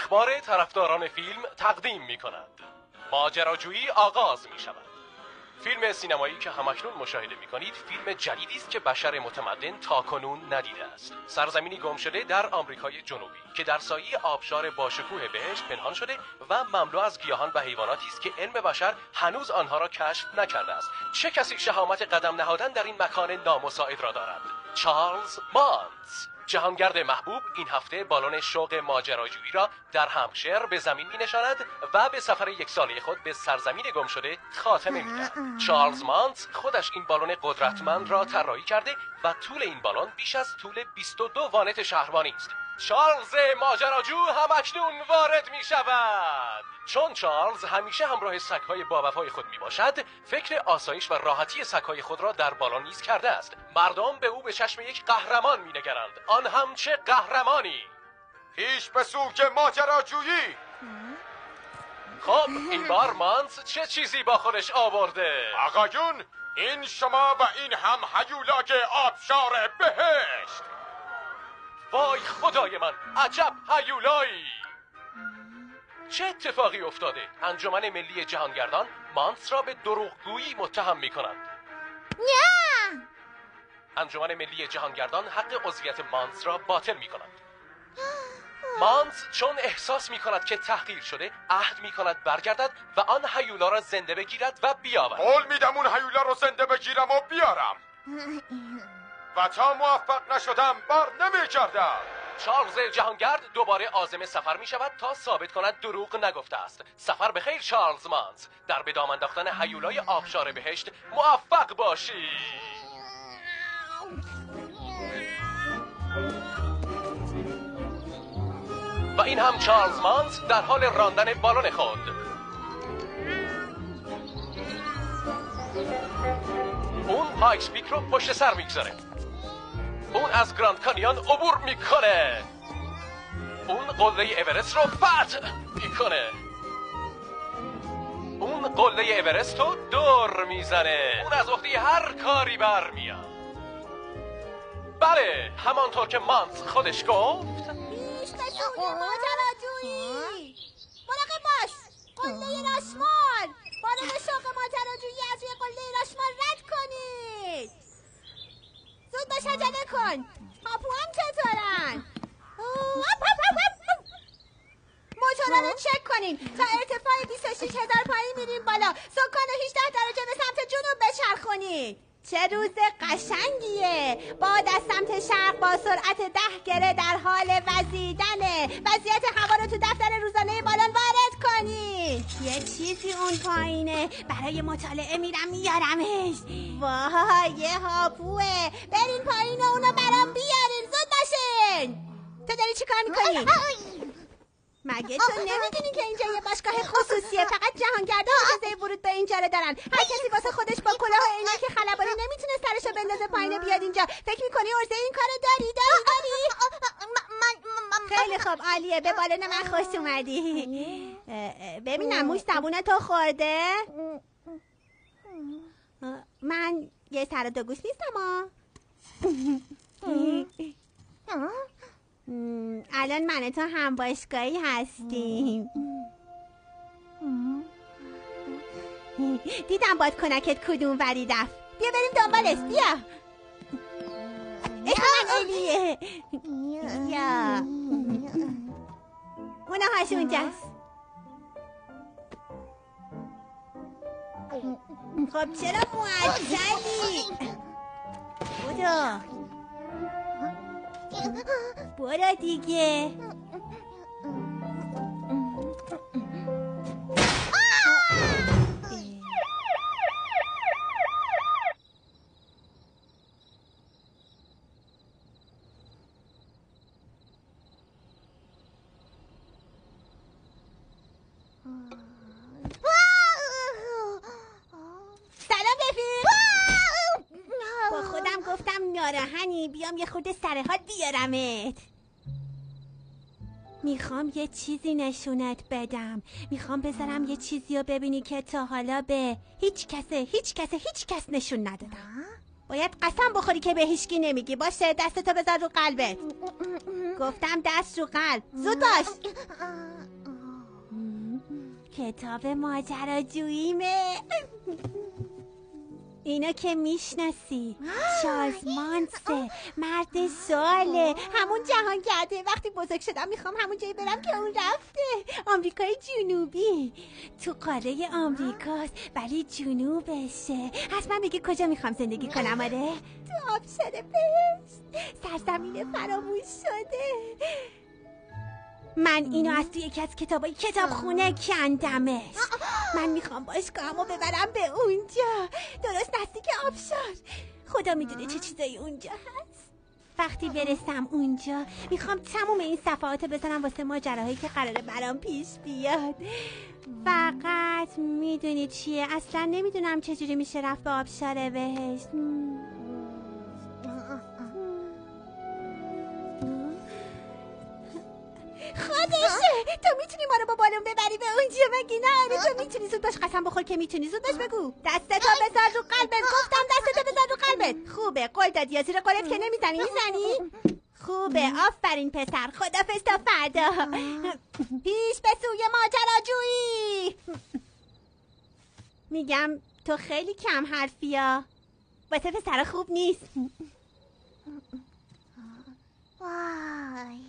اخبار طرفداران فیلم تقدیم می کند. ماجراجویی آغاز می شود. فیلم سینمایی که همکنون مشاهده می کنید فیلم جدیدی است که بشر متمدن تاکنون ندیده است. سرزمینی گم شده در آمریکای جنوبی که در سایه آبشار باشکوه بهشت پنهان شده و مملو از گیاهان و حیواناتی است که علم بشر هنوز آنها را کشف نکرده است. چه کسی شهامت قدم نهادن در این مکان نامساعد را دارد؟ چارلز مانتز، جهانگرد محبوب، این هفته بالون شوق ماجراجویی را در همشیر به زمین می نشاند و به سفر یک ساله خود به سرزمین گم شده خاتمه می دهد. چارلز مانتز خودش این بالون قدرتمند را طراحی کرده و طول این بالون بیش از طول 22 وانت شهربانی است. چارلز ماجراجو همکنون وارد می شود. چون چارلز همیشه همراه سگ‌های باوفای خود می باشد، فکر آسایش و راحتی سگ‌های خود را در بالون نیز کرده است. مردم به او به چشم یک قهرمان می نگرند. آن هم چه قهرمانی! پیش به سوگ ماجراجویی. خب این بار مانتز چه چیزی با خودش آورده؟ آقایون، این شما و این هم هیولاک آبشار بهشت. وای خدای من، عجب هیولایی! چه اتفاقی افتاده؟ انجمن ملی جهانگردان مانتز را به دروغگویی متهم می کنند. نه! انجمن ملی جهانگردان حق عضویت مانتز را باطل می کنند. مانتز چون احساس می کند که تحقیر شده عهد می کند برگردد و آن هیولا را زنده بگیرد و بیاورد. قول میدم اون هیولا رو زنده بگیرم و بیارم و تا موفق نشدم بار نمی کردم. چارلز جهانگرد دوباره عازم سفر می شود تا ثابت کند دروغ نگفته است. سفر بخیر چارلز مانتز، در به دام انداختن هیولای آبشار بهشت موفق باشی. و این هم چارلز مانتز در حال راندن بالون خود. اون پایکس پیک رو پشت سر میگذاره. اون از گراند کانیون عبور میکنه. اون قله اورست رو فتح میکنه. اون قله اورست رو دور میزنه. اون از عهده هر کاری برمیاد. بله، همانطور که مانتز خودش گفت. پیش به سوی ماجراجویی. مراقب باش. قله رشمال. بالون شوق ماجراجویی از روی قله رشمال رد کنید. زود باش عجله کن. هاپو هم چطورن؟ موتورا رو چک کنین. تا ارتفاع 26,000 پایین میریم بالا. سکان 18 درجه به سمت جنوب بچرخونید. چه روز قشنگیه. باد از سمت شرق با سرعت 10 گره در حال وزیدنه. وضعیت هوا رو تو دفتر روزانه بالون وارد کنید. یه چیزی اون پایینه. برای مطالعه میرم میارمش. واه یه هاپوه. برین پایین و اونو برام بیارین. زود باشین. تو داری چی کار میکنی؟ مگه تو نمیدونی که اینجا یه باشگاه خصوصیه؟ فقط جهانگردان اجازه ورود به اینجا رو دارن. هر کسی واسه خودش با کلاه و عینک خلبانی نمیتونه سرشو بندازه پایین بیاد اینجا. فکر میکنی عرضه این کارو داری؟ خیلی خوب، عالیه. به بالون من خوش اومدی. ببینم موش زبونه تو خورده؟ من یه سر و دو گوش نیستم الان من تو هم باشگاهی هستیم. دیدم بادکنکت کدوم وری رفت. بیا بریم دنبالش. بیا. اسم من الیه. بیا. اونه هاش اونجاست. خب چرا معطلی؟ برو دیگه. با خودم گفتم ناراهنی بیام یه خورده سر حال بیارمت. میخوام یه چیزی نشونت بدم. میخوام بذارم یه چیزی رو ببینی که تا حالا به هیچ کس نشون ندادم. باید قسم بخوری که به هیچکی نمیگی. باشه دستتو بذار رو قلبت. گفتم دست رو قلب. زود باش. کتاب ماجراجوییمه. اینو که میشناسی، چارلز مانسه، مرد سواله، همون جهانگرده. وقتی بزرگ شدم میخوام همون جایی برم که اون رفته. آمریکای جنوبی، تو قاره آمریکاست ولی جنوبشه. حتما بگی کجا میخوام زندگی کنم. آره، تو آبشار بهشت، سرزمین فراموش شده. من اینو از توی یکی از کتابای کتابخونه کندمش. من میخوام باشگاهمو ببرم به اونجا، درست نزدیک آبشار. خدا میدونه چه چیزایی اونجا هست. وقتی برسم اونجا میخوام تموم این صفحات بزنم واسه ماجراهایی که قراره برام پیش بیاد. فقط میدونی چیه؟ اصلا نمیدونم چجوری میشه رفت به آبشار بهشت. خودشه. تو میتونی ما رو با بالون ببری به اونجا مگه نه؟ تو میتونی. زود باش، قسم بخور که میتونی. زود باش بگو. دستتو بذار رو قلبت. گفتم دستتو بذار رو قلبت. خوبه، قول دادی یا زیر قولت که نمیزنی؟ میزنی؟ خوبه، آفرین پسر. خدافظ تا فردا. پیش به سوی ماجراجویی. میگم تو خیلی کم حرفیا، واسه پسر خوب نیست. وای.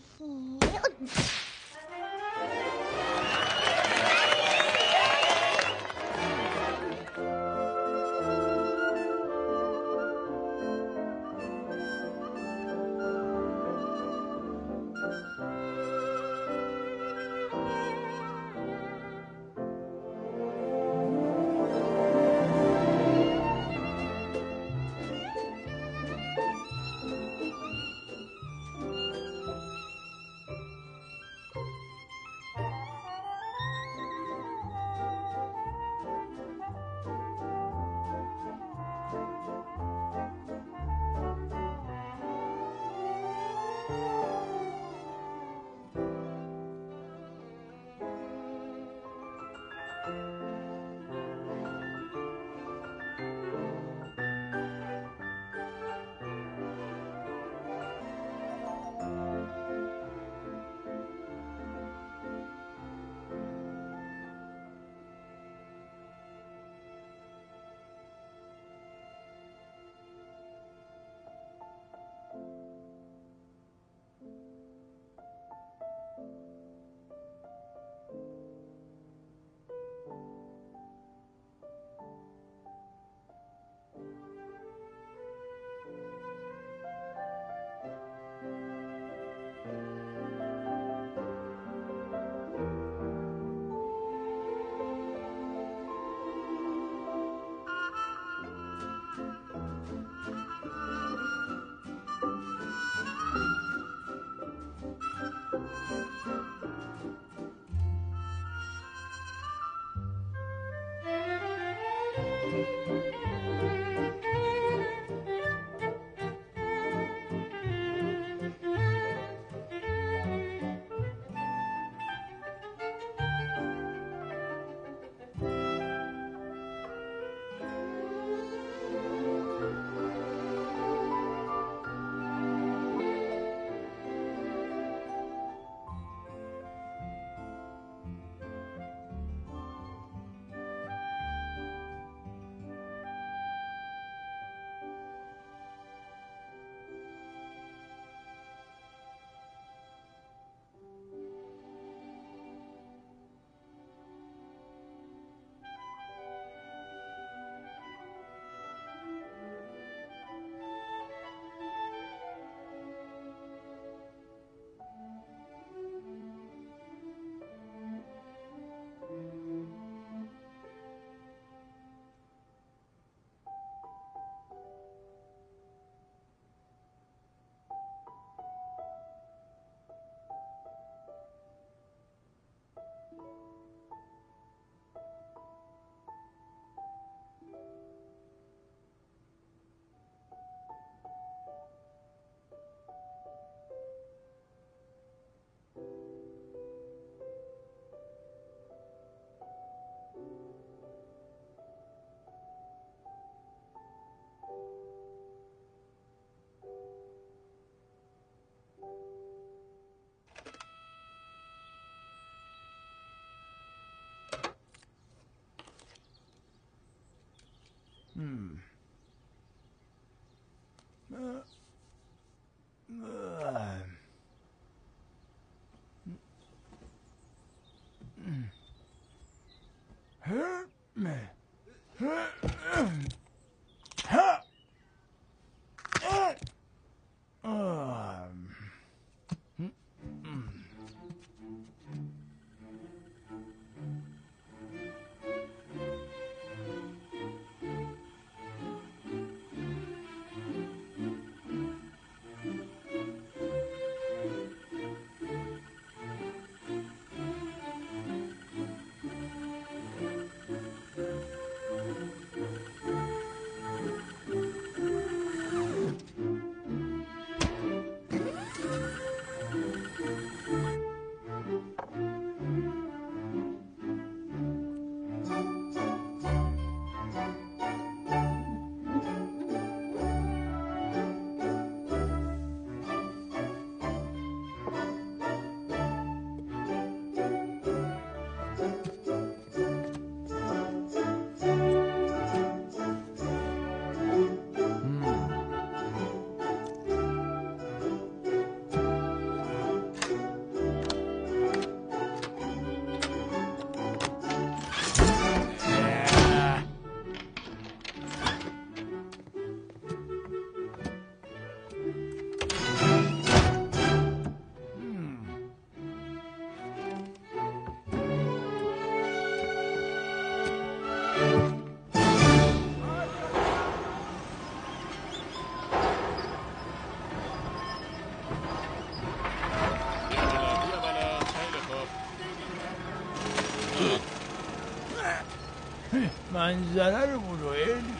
منظره رو برو الی.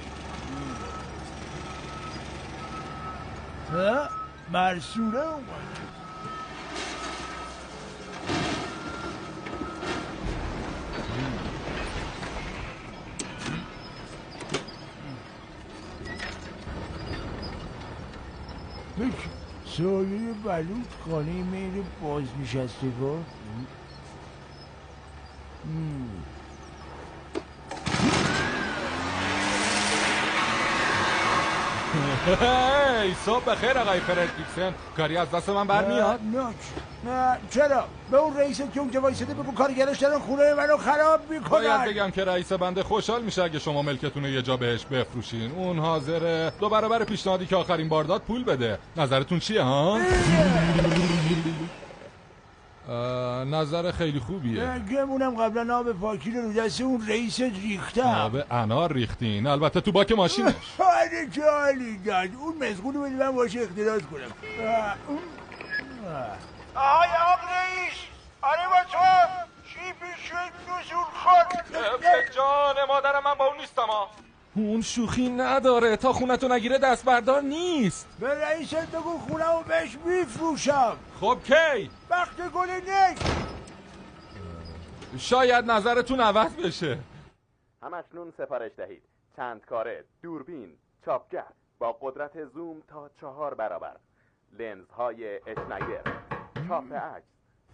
مرسوله اومد. سایه بلوط خانه میر بازنشستگان. هی صبح بخیر آقای فردریکسن. کاری از دست من برمیاد؟ نه چرا؟ به اون رئیس که اونجا وایساده بگو کارگراش دارن خونه منو خراب میکنن. باید بگم که رئیس بنده خوشحال میشه اگه شما ملکتون رو یه جا بهش بفروشین. اون حاضره 2 برابر پیشنهادی که آخرین بار داد پول بده. نظرتون چیه ها؟ نظر خیلی خوبیه. گمونم قبلا آب پاکی رو دست اون رئیس ریختم. آب انار ریختین؟ البته تو باک ماشینش. حالی که حالی داد. اون مزغون رو بدی من باشه اختلاط کنم. آهای آق رئیس، آره با تو چی پیش شد نزول خود؟ جان مادرم من با اون نیستم ها. اون شوخی نداره. تا خونتو نگیره دست بردار نیست. به رئیست بگو خونمو بهش میفروشم. خب کی؟ وقت گل نک. شاید نظرتون عوض بشه. همکنون سفارش دهید چند کاره دوربین چاپگر با قدرت زوم تا 4 برابر، لنزهای اشنایر، چاپ عکس.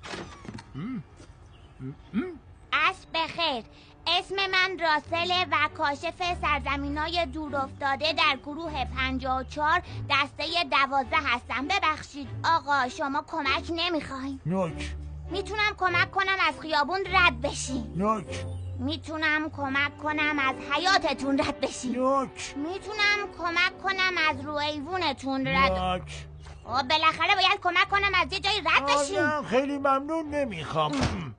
عصر بخیر. اسم من راسل و کاشف سرزمینای دورافتاده در گروه 54 دسته 12 هستم. ببخشید آقا شما کمک نمیخواین؟ نوک. میتونم کمک کنم از خیابون رد بشین. نوک. میتونم کمک کنم از حیاتتون رد بشین. نوک. میتونم کمک کنم از رو ایوونتون رد. نوک. بالاخره باید کمک کنم از یه جایی رد بشین. خیلی ممنون نمیخوام.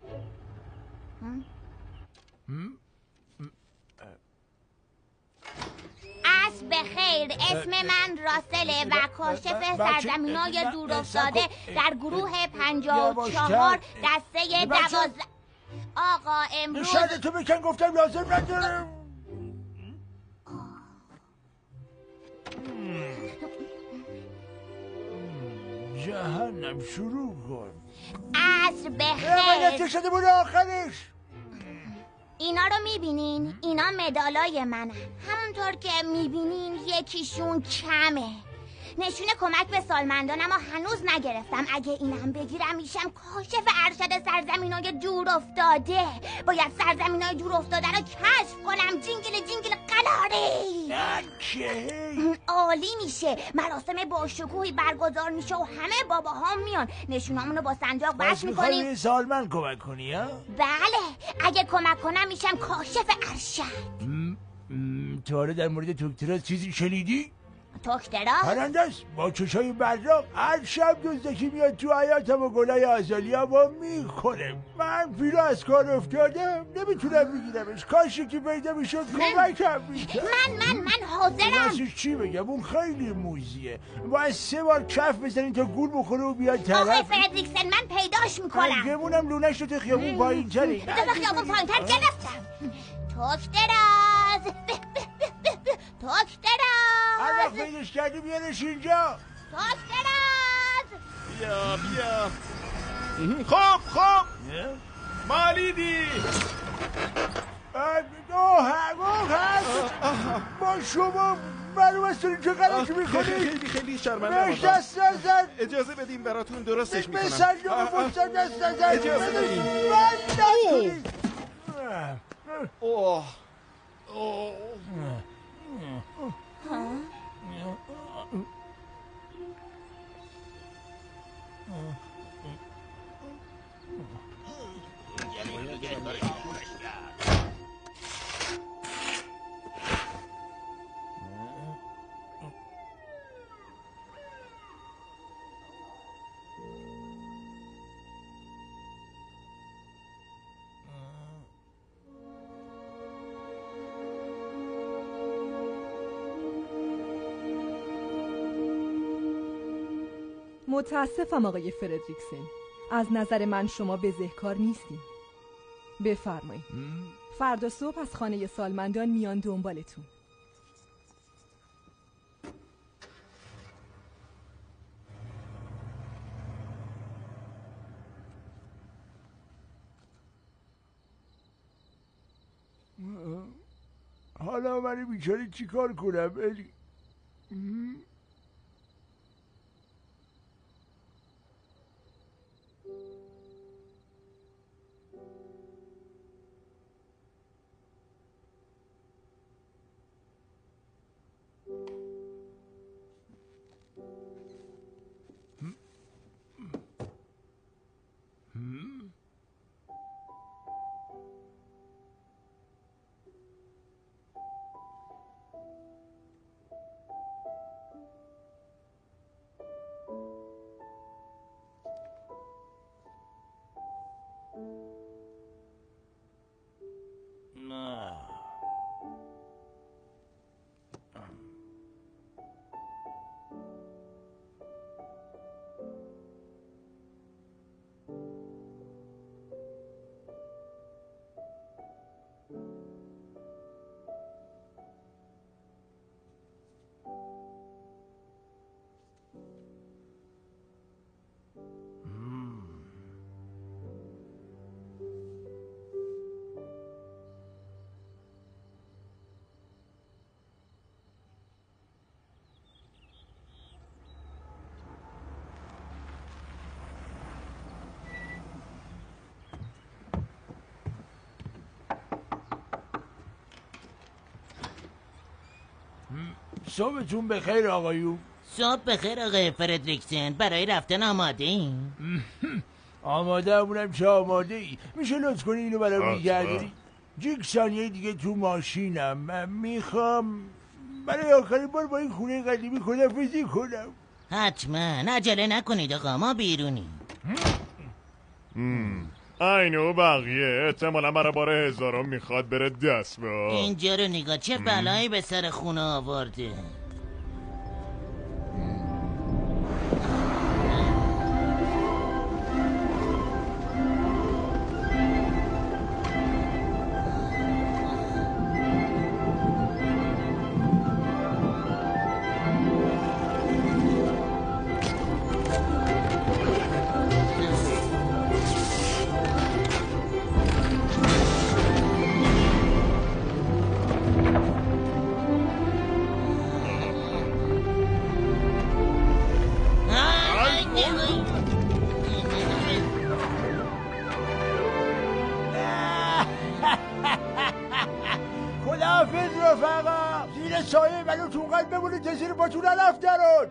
عصر بخیر. اسم من راسله و کاشف سرزمینای دورافتاده در گروه 54 دسته 12. آقا امروز شاید تو بکن گفتم لازم ندارم. جهنم شروع کن. عصر بخیر. شده بود آخرش. اینا رو میبینین؟ اینا مدالای منن. همونطور که میبینین یکیشون کمه. نشونه کمک به سالمندان اما هنوز نگرفتم. اگه اینم بگیرم میشم کاشف ارشد سرزمینای دور افتاده. باید سرزمینای دور افتاده رو کشف کنم. جینگل قلاری. عالی میشه. مراسم با شکوهی برگزار میشه و همه باباها میان. نشونامونو با سنجاق بس میکنیم. میخوای سالمند کمک کنی ها؟ بله اگه کمک کنم میشم کاشف ارشد. تو حالا در مورد دکترا چیزی شنیدی؟ دکترا؟ پرنده است با چشای براق. هر شب دزدکی میاد تو حیاتم و گلای آزالیا با میکنه. من پیرو از کار افتادم نمیتونم بگیرمش. کاش که پیدا میشد کمکم میکرد. من حاضرم. راستش چی بگم اون خیلی موزیه. باید 3 بار کف بزنین تا گول بخوره و بیاد طرف. آقای فردریکسن من پیداش میکنم. گمونم لونش رو تو خیابون پایین تری. تو خیابون پایین تر گرفتم. دکتراز هر وقت پیداش کردی بیارش اینجا. دکتراز بیا خب مالیدی با شما معلوم است اینجا غلط میکنید. خیلی شرمنده بهش دست نزن. اجازه بدیم براتون درستش میکنم. به سنجاق فرصت دست نزن. اجازه بدیم. متاسفم آقای فردریکسن. از نظر من شما بزهکار نیستین. بفرمایید. فردا صبح از خانه سالمندان میان دنبالتون. حالا من بیچاره چی کار کنم الی؟ صبحتون بخیر آقایون. صبح بخیر آقای فردریکسن. برای رفتن آماده این؟ آماده همونم چه آماده ای؟ میشه لطف کنی اینو برای میگردی؟ یک ثانیه دیگه تو ماشینم. من میخوام برای آخرین بار با این خونه قدیمی خداحافظی کنم. حتما عجله نکنید آقا، ما بیرونیم. اینو بقیه احتمالا برای بار هزارم میخواد بره دست به آب. اینجا رو نگاه، چه بلایی به سر خونه آورده. خداحافظ رفقا. زیر سایه منو تو قلب بمونه که زیر پاتون نرفترون.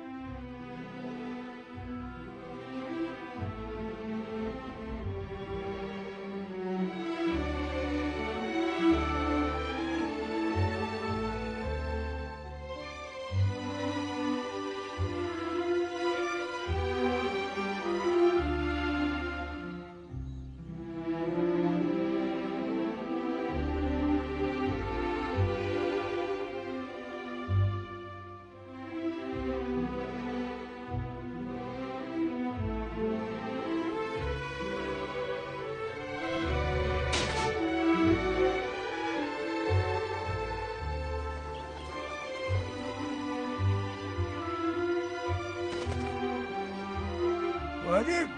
بریم.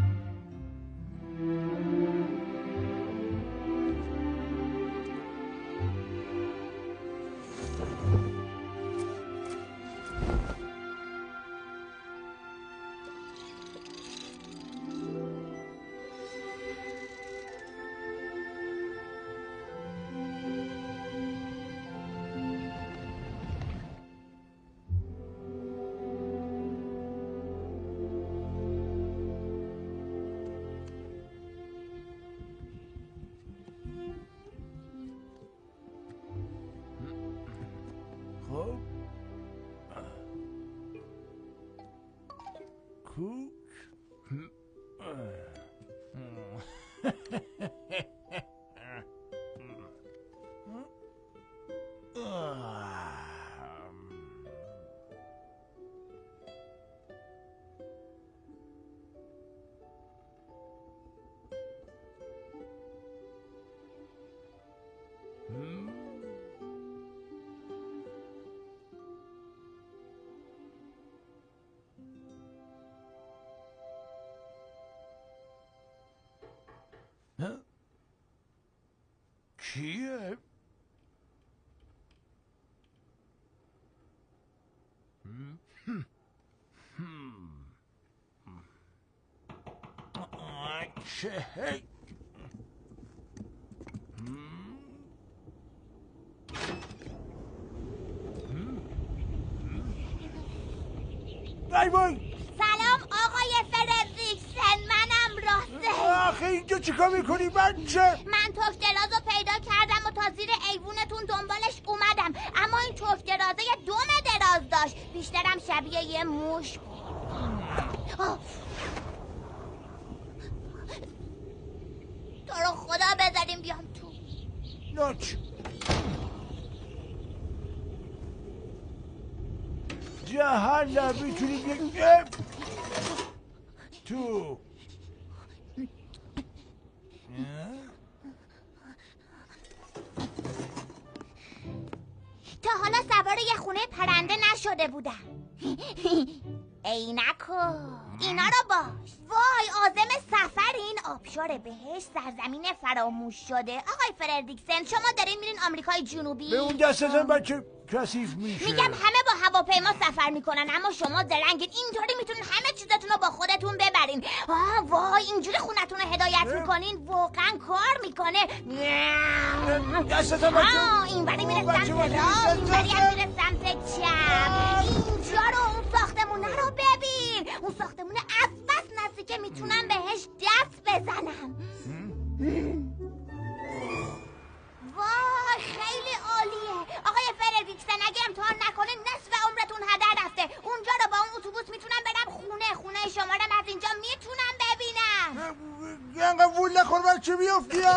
خب کوک چیه؟ چه؟ وای سلام آقای فردریکسن، منم راسته. آخه اینجا چیکار میکنی بچه؟ من ترک دراز رو پیدا کردم و تا زیر ایوونتون دنبالش اومدم، اما این ترک درازه یه دم دراز داشت، بیشترم شبیه یه موش بود. تو رو خدا بذاریم بیام تو. ناچ جهنم میتونیم یک تو تا حالا سوار یه خونه پرنده نشده بودم. عینکو اینا رو باش. وای عازم سفرین، آبشار بهشت، سرزمین فراموش شده. آقای فردریکسن شما دارین میرین آمریکای جنوبی؟ به اون دست ازم بچه کثیف میشه. میگم همه با هواپیما سفر میکنن، اما شما درنگین، اینطوری میتونین همه چیزتون رو با خودتون ببرین. وای اینجوری خونتون رو هدایت میکنین، واقعا کار میکنه. دست ازم بچه. این بری میره سمت راست، این بری هم میره سمت چپ. اینجا رو، اون ساختمونه رو ببین، اون ساختمونه بس نزدیکه میتونم بهش دست بزنم. وای خیلی عالیه آقای فردریکسن، اگه امتحان نکنین نصف عمرتون هدر رفته. اونجا رو با اون اتوبوس میتونم برم خونه شما رو از اینجا میتونم ببینم. اینقدر وول نخور بچه بیافتی ها.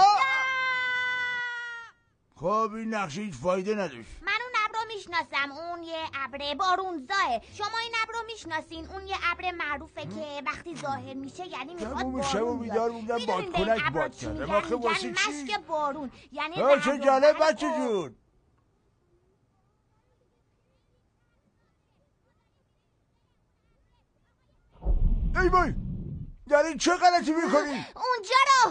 خب این نقشه هیچ فایده نداشت. من اون ابر رو میشناسم، اون یه ابر بارونزاه. شما این ابر رو میشناسین؟ اون یه ابر معروفه که وقتی ظاهر میشه یعنی میخواد بارون بیاد. بودم بادکنک باد کردم. آخه واسه چی؟ مشک بارون. یعنی چه جالب بچه جون. ای بای داری چه غلطی میکنی؟ اونجا رو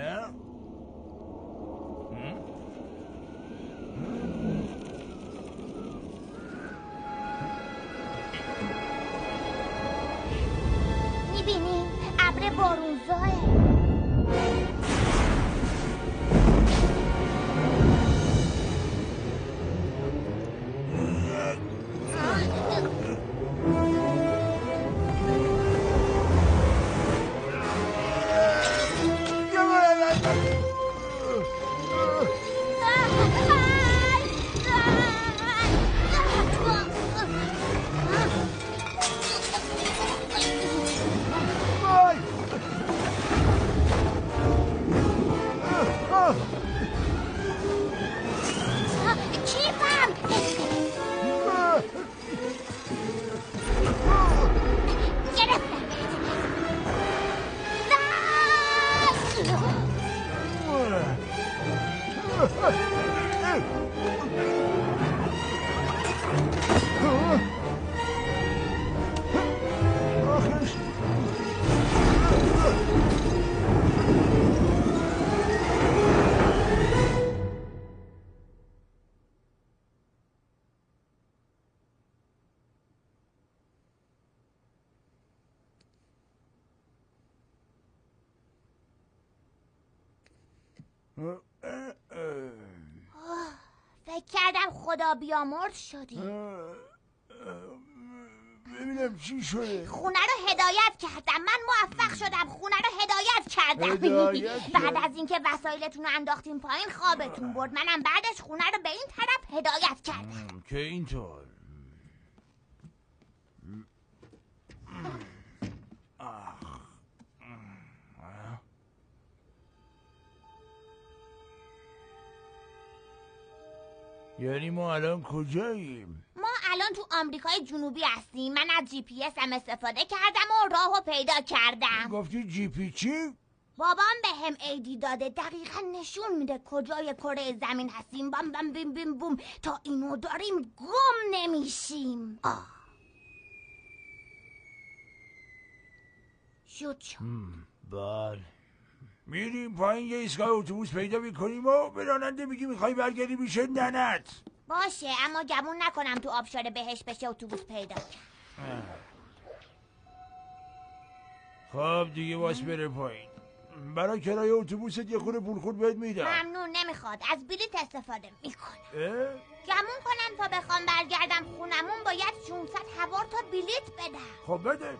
میبینی؟ ابر بارونزاه. فکر کردم خدا بیامرد شدی. ببینم چی شده. خونه رو هدایت کردم، من موفق شدم خونه رو هدایت کردم. بعد از اینکه وسایلتون رو انداختیم پایین خوابتون برد، منم بعدش خونه رو به این طرف هدایت کردم. که اینطور یعنی ما الان کجاییم؟ ما الان تو آمریکای جنوبی هستیم. من از جی پی اس هم استفاده کردم و راهو پیدا کردم. گفتی جی پی چی؟ بابام به هم ایدی داده، دقیقا نشون میده کجای کره زمین هستیم. بام بام بیم بیم بوم، تا اینو داریم گم نمیشیم. شد شد. بله میریم پایین یه ایستگاه اتوبوس پیدا میکنیم و به راننده میگی میخوای برگردی میشه ننت. باشه اما گمون نکنم تو آبشار بهش بشه اتوبوس پیدا کرد. خب دیگه باس بره پایین. برای کرایه اتوبوست یه خورده پول خود بهت میدم. ممنون نمیخواد، از بلیط استفاده میکنه. گمون کنم تا بخوام برگردم خونمون باید 600 هوار تا بلیط بدم. خب بده.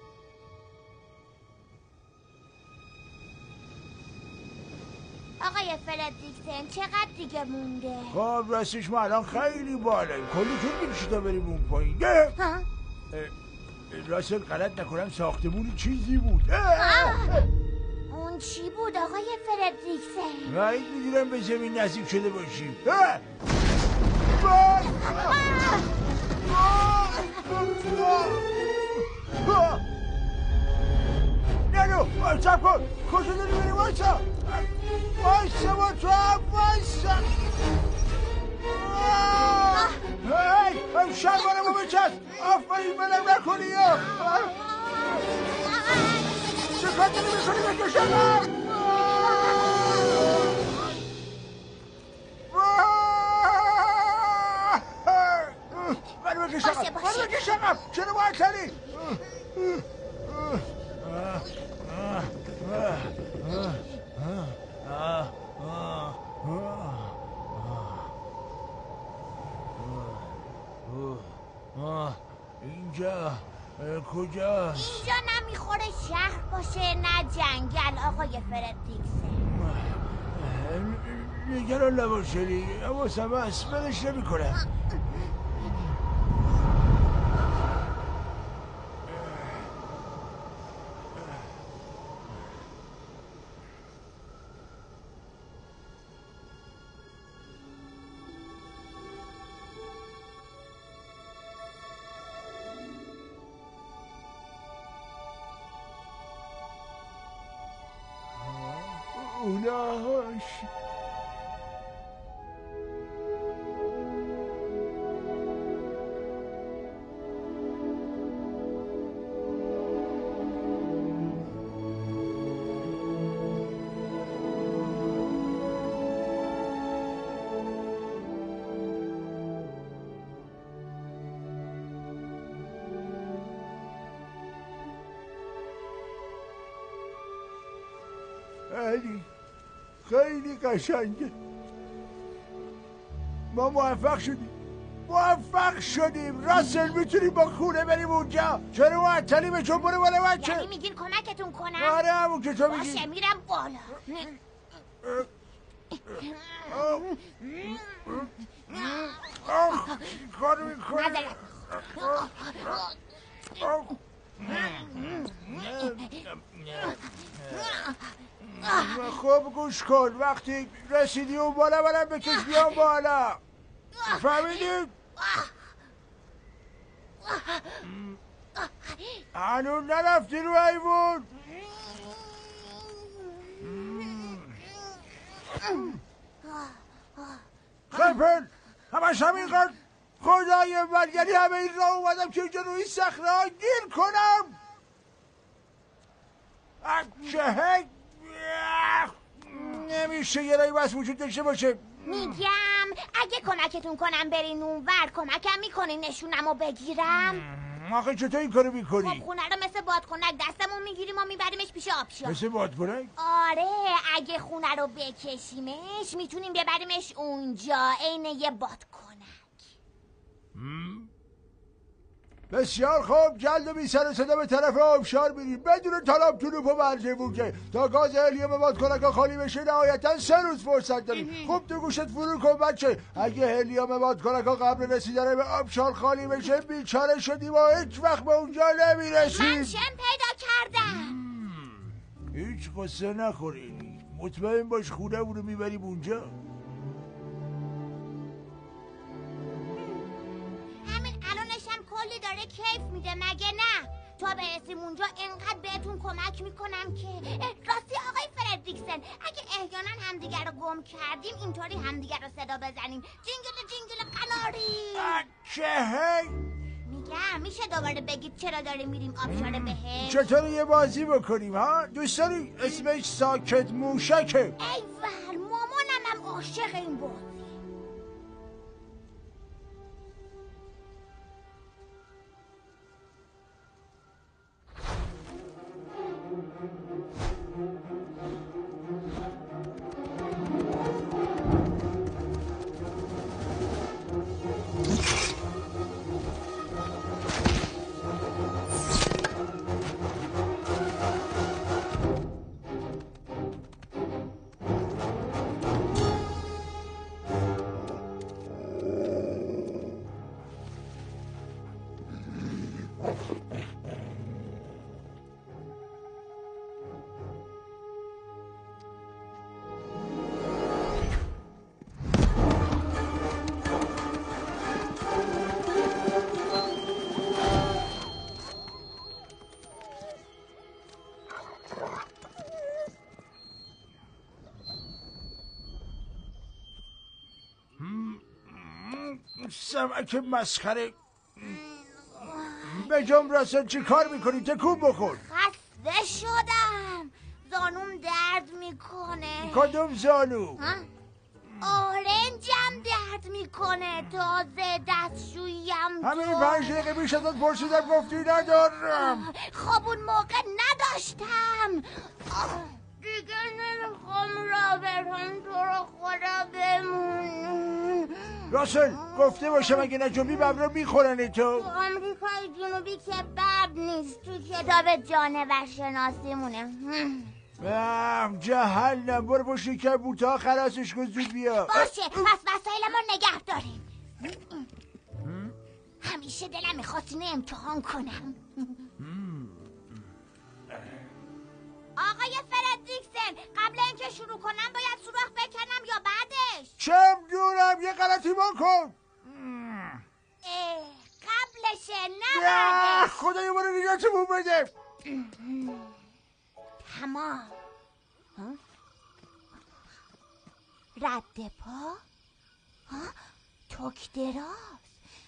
آقای فردریکسن چقدر دیگه مونده؟ خب راستش ما الان خیلی بالاییم، کلی طول میکشه تا بریم اون پایین. راستش غلط نکنم ساختمون چیزی بود. اون چی بود آقای فردریکسن؟ باید میدونم به زمین نزدیک شده باشیم. ننو سب کن، کجا داری بری؟ وایسا با تو هم وایسا. هی شلوارمو بچست. آفرین منم نکنی یا چه کار داری میکنی بکشم؟ منو بکشم چرا معطلی؟ اینجا کجاست؟ اینجا نمیخوره شهر باشه نه جنگل آقای فردریکسن. نگران نباشی حواسم هست بدش نمی کنم. اوناش خیلی قشنگه. ما موفق شدیم. راسل میتونیم با خونه بریم اونجا. چرا معطلی به چون برو بالا بچه؟ یعنی میگین کمکتون کنم؟ آره همون که تو میگی. باشه میرم بالا. کار میکنی؟ خوب گوش کن، وقتی رسیدی اون بالا منم بکش بیام بالا. فهمیدی؟ هنوز نرفتی رو ایوون؟ خیپل همش همین قد خدای من، یعنی همه این راه اومدم که اینجا روی صخره گیر کنم. چه نمیشه یه رایی بس وجود داشته باشه. میگم اگه کمکتون کنم برین اونور کمکم میکنین نشونمو بگیرم؟ آخه چطور این کارو میکنی؟ خب خونه رو مثل بادکنک دستمون میگیریم و میبریمش پیش آبشار. مثل بادکنک؟ آره اگه خونه رو بکشیمش میتونیم ببریمش اونجا عین یه بادکنک. بسیار خوب، جلد و بی سر و صدا به طرف آبشار میریم بدون طلب طلوب و برجمون که تا گاز هلیوم بادکنکا خالی بشه نهایتا 3 روز فرصت داریم. خوب تو گوشت فرو کن بچه، اگه هلیوم بادکنکا قبل رسیدن به آبشار خالی بشه بیچاره شدیم و هیچ وقت به اونجا نمیرسیم. من شم پیدا کردم. هیچ قصه نخورید، مطمئن باش خونه رو میبریم اونجا. کلی داره کیف میده مگه نه؟ تا برسیم اونجا انقدر بهتون کمک میکنم که راستی آقای فردریکسن اگه احیانا همدیگر رو گم کردیم اینطوری همدیگر رو صدا بزنیم. جینگل قناری. چه؟ میگم میشه دوباره بگید چرا داریم میریم آبشار بهشت؟ چطور یه بازی بکنیم ها؟ دوست داری اسمش ساکت موشکه. ایول مامانم هم عاشق این بازی. سمک مسخره. بجام راسل چی کار میکنی؟ تکون بخور. خسته شدم، زانوم درد میکنه. کدوم زانو؟ آرنجم درد میکنه، تازه دستشوییم همین 5 دقیقه پیش ازت پرسیدم گفتی ندارم. خب اون موقع نداشتم. دیگه نمیخوام را برم، تو رو خدا بمون. راسل گفته باشم اگه نجنبی ببرا میخورن تو. آمریکای جنوبی که بب نیست، تو کتاب جانور شناسیمونه. جهنم، برو با شکر بوتا خلاصش کن زود بیا. باشه پس وسایل ما نگه داریم. همیشه دلم میخواست اینو امتحان کنم. آقای فردریکسن، قبل اینکه شروع کنم باید سوراخ بکنم یا بعدش؟ چه میدونم، یه غلطی بکن. قبلشه نه بعدش. خدا یه بار نجاتمون بده. تمام. رد پا، تک دراز.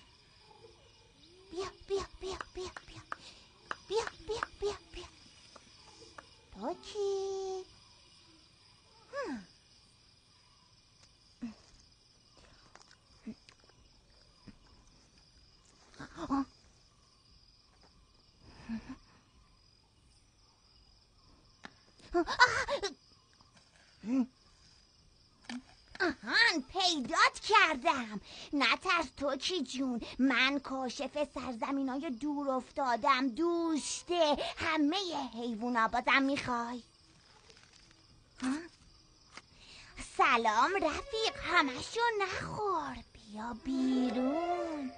بیا بیا بیا بیا بیا بیا بیا بیا بیا توکی. آهان پیدات کردم. نترس توکی جون، من کاشف سرزمینای دور افتادم، دوسته همه حیوونا. بازم میخوای؟ سلام رفیق، همشو نخور، بیا بیرون.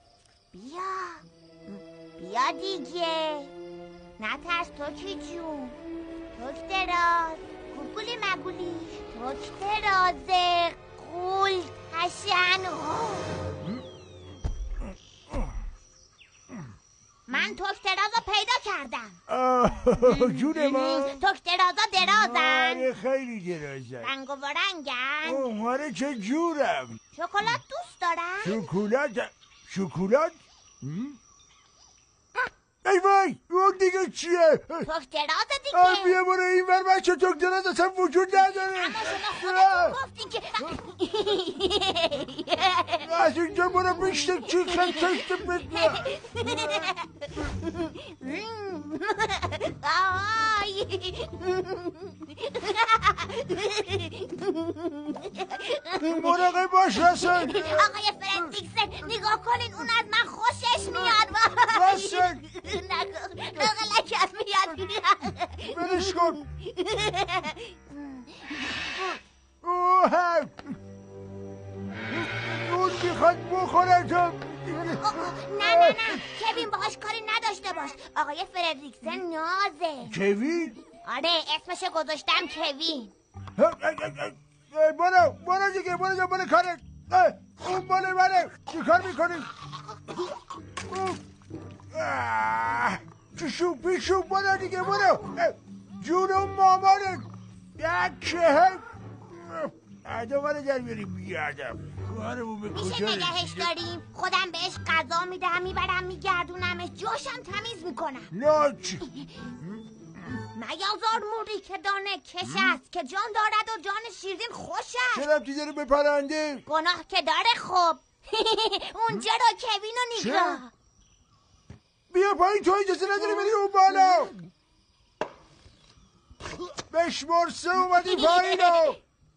بیا دیگه، نترس توکی جون. توک دراز، گوگولی مگولی، توک درازه، قول تشن. من توک درازو پیدا کردم. جون ما توک درازا درازن، خیلی درازن، رنگ و رنگن. ماره چه جورم. شکلات دوست دارم. شکلات؟ ای وای، اون دیگه چیه؟ توک درازه دیگه. بیا برو این ور بچه، توک دراز اصلا وجود نداره. اما شما خودتون گفتین که از اینجا برو بیشتر چی خشت بده. مراقب باش راسل. آقای فردریکسن نگاه کنین، اون از من خوشش میاد. راسل نقلکت میاد. برش کن. اون میخواد بخوره تو. نه کوین باهاش کاری نداشته باش. آقای فردریکسن نازه. کوین؟ آره اسمشو گذاشتم کوین. برو دیگه، برو کارت. اون مال منه، چی کار میکنی؟ پیشو برو دیگه، برو. جون مامانت یک که ادا منو در بیاری بیادم. خواهرمون به میشه کجا نگهش رسیده؟ داریم؟ خودم بهش غذا میدم، میبرم میگردونمش، جاشم تمیز میکنم. ناچ میازار موری که دانه کش است، که جان دارد و جان شیرین خوش است. چه ربطی داره به پرنده؟ گناه که داره خب. اونجا رو کوین و نگاه. بیا پایین، تو اجازه نداری بری اون بالا. بشمار 3 اومدی پایین رو.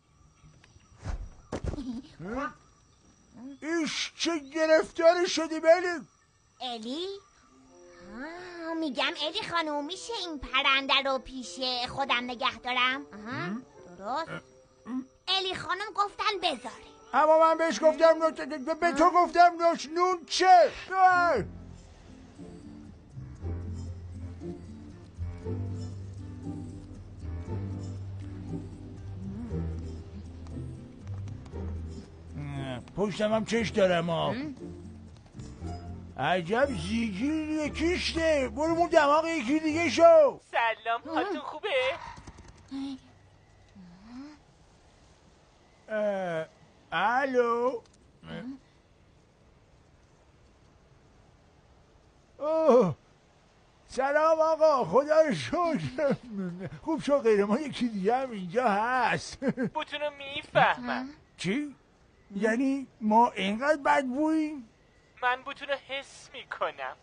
ایش چه گرفتار شدی بلی؟ الی؟ میگم الی خانوم میشه این پرنده رو پیش خودم نگه دارم؟ درست؟ الی خانم گفتن بذاره. اما من بهش گفتم به تو گفتم نوش نون چه؟ پشتم هم چش دارم ها. عجب زیگیر یکیشته. برو مون دماغ یکی دیگه شو. سلام، حالتون خوبه؟ الو. اوه سلام آقا، خدا رو شکر. خوب شو، غیر ما یکی دیگه هم اینجا هست. بوتونو میفهمم. چی؟ یعنی ما اینقدر بدبوییم؟ من بوتونو حس میکنم.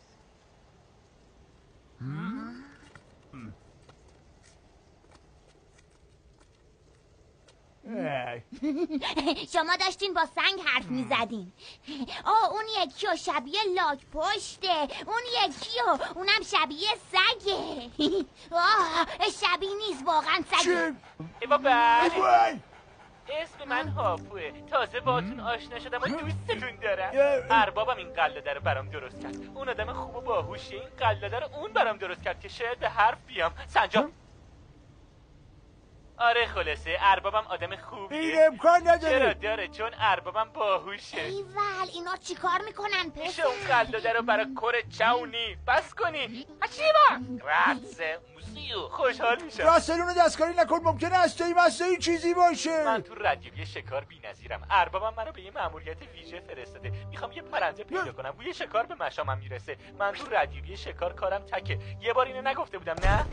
شما داشتین با سنگ حرف میزدین. اون یکی و شبیه لاک پشته، اون یکی و اونم شبیه سگه. شبیه نیست واقعا سگه. ایوا بله، اسم من هاپوه. تازه باتون آشنا شدم و دوستتون دارم. اربابم این قلاده رو برام درست کرد. اون آدم خوب و باهوشیه. این قلاده رو اون برام درست کرد که شاید به حرف بیام. سنجاب. آره خلاصه اربابم آدم خوبیه. این امکان نداره. چرا داره؟ چون اربابم باهوشه. ایول اینا چی کار میکنن پس؟ میشه اون قلاده رو برای کره چاونی بس کنی؟ هچیبا راتسه موسیو خوشحال میشم. راستلون دستکاری نکن، ممکنه استایی مستایی چیزی باشه. من تو رادیوی شکار بی‌نظیرم. اربابم منو به یه مأموریت ویژه فرستاده. میخوام یه پرنده پیدا کنم. بوی شکار به مشامم میرسه. من تو رادیوی شکار کارم تکه. یه بار اینو نگفته بودم نه؟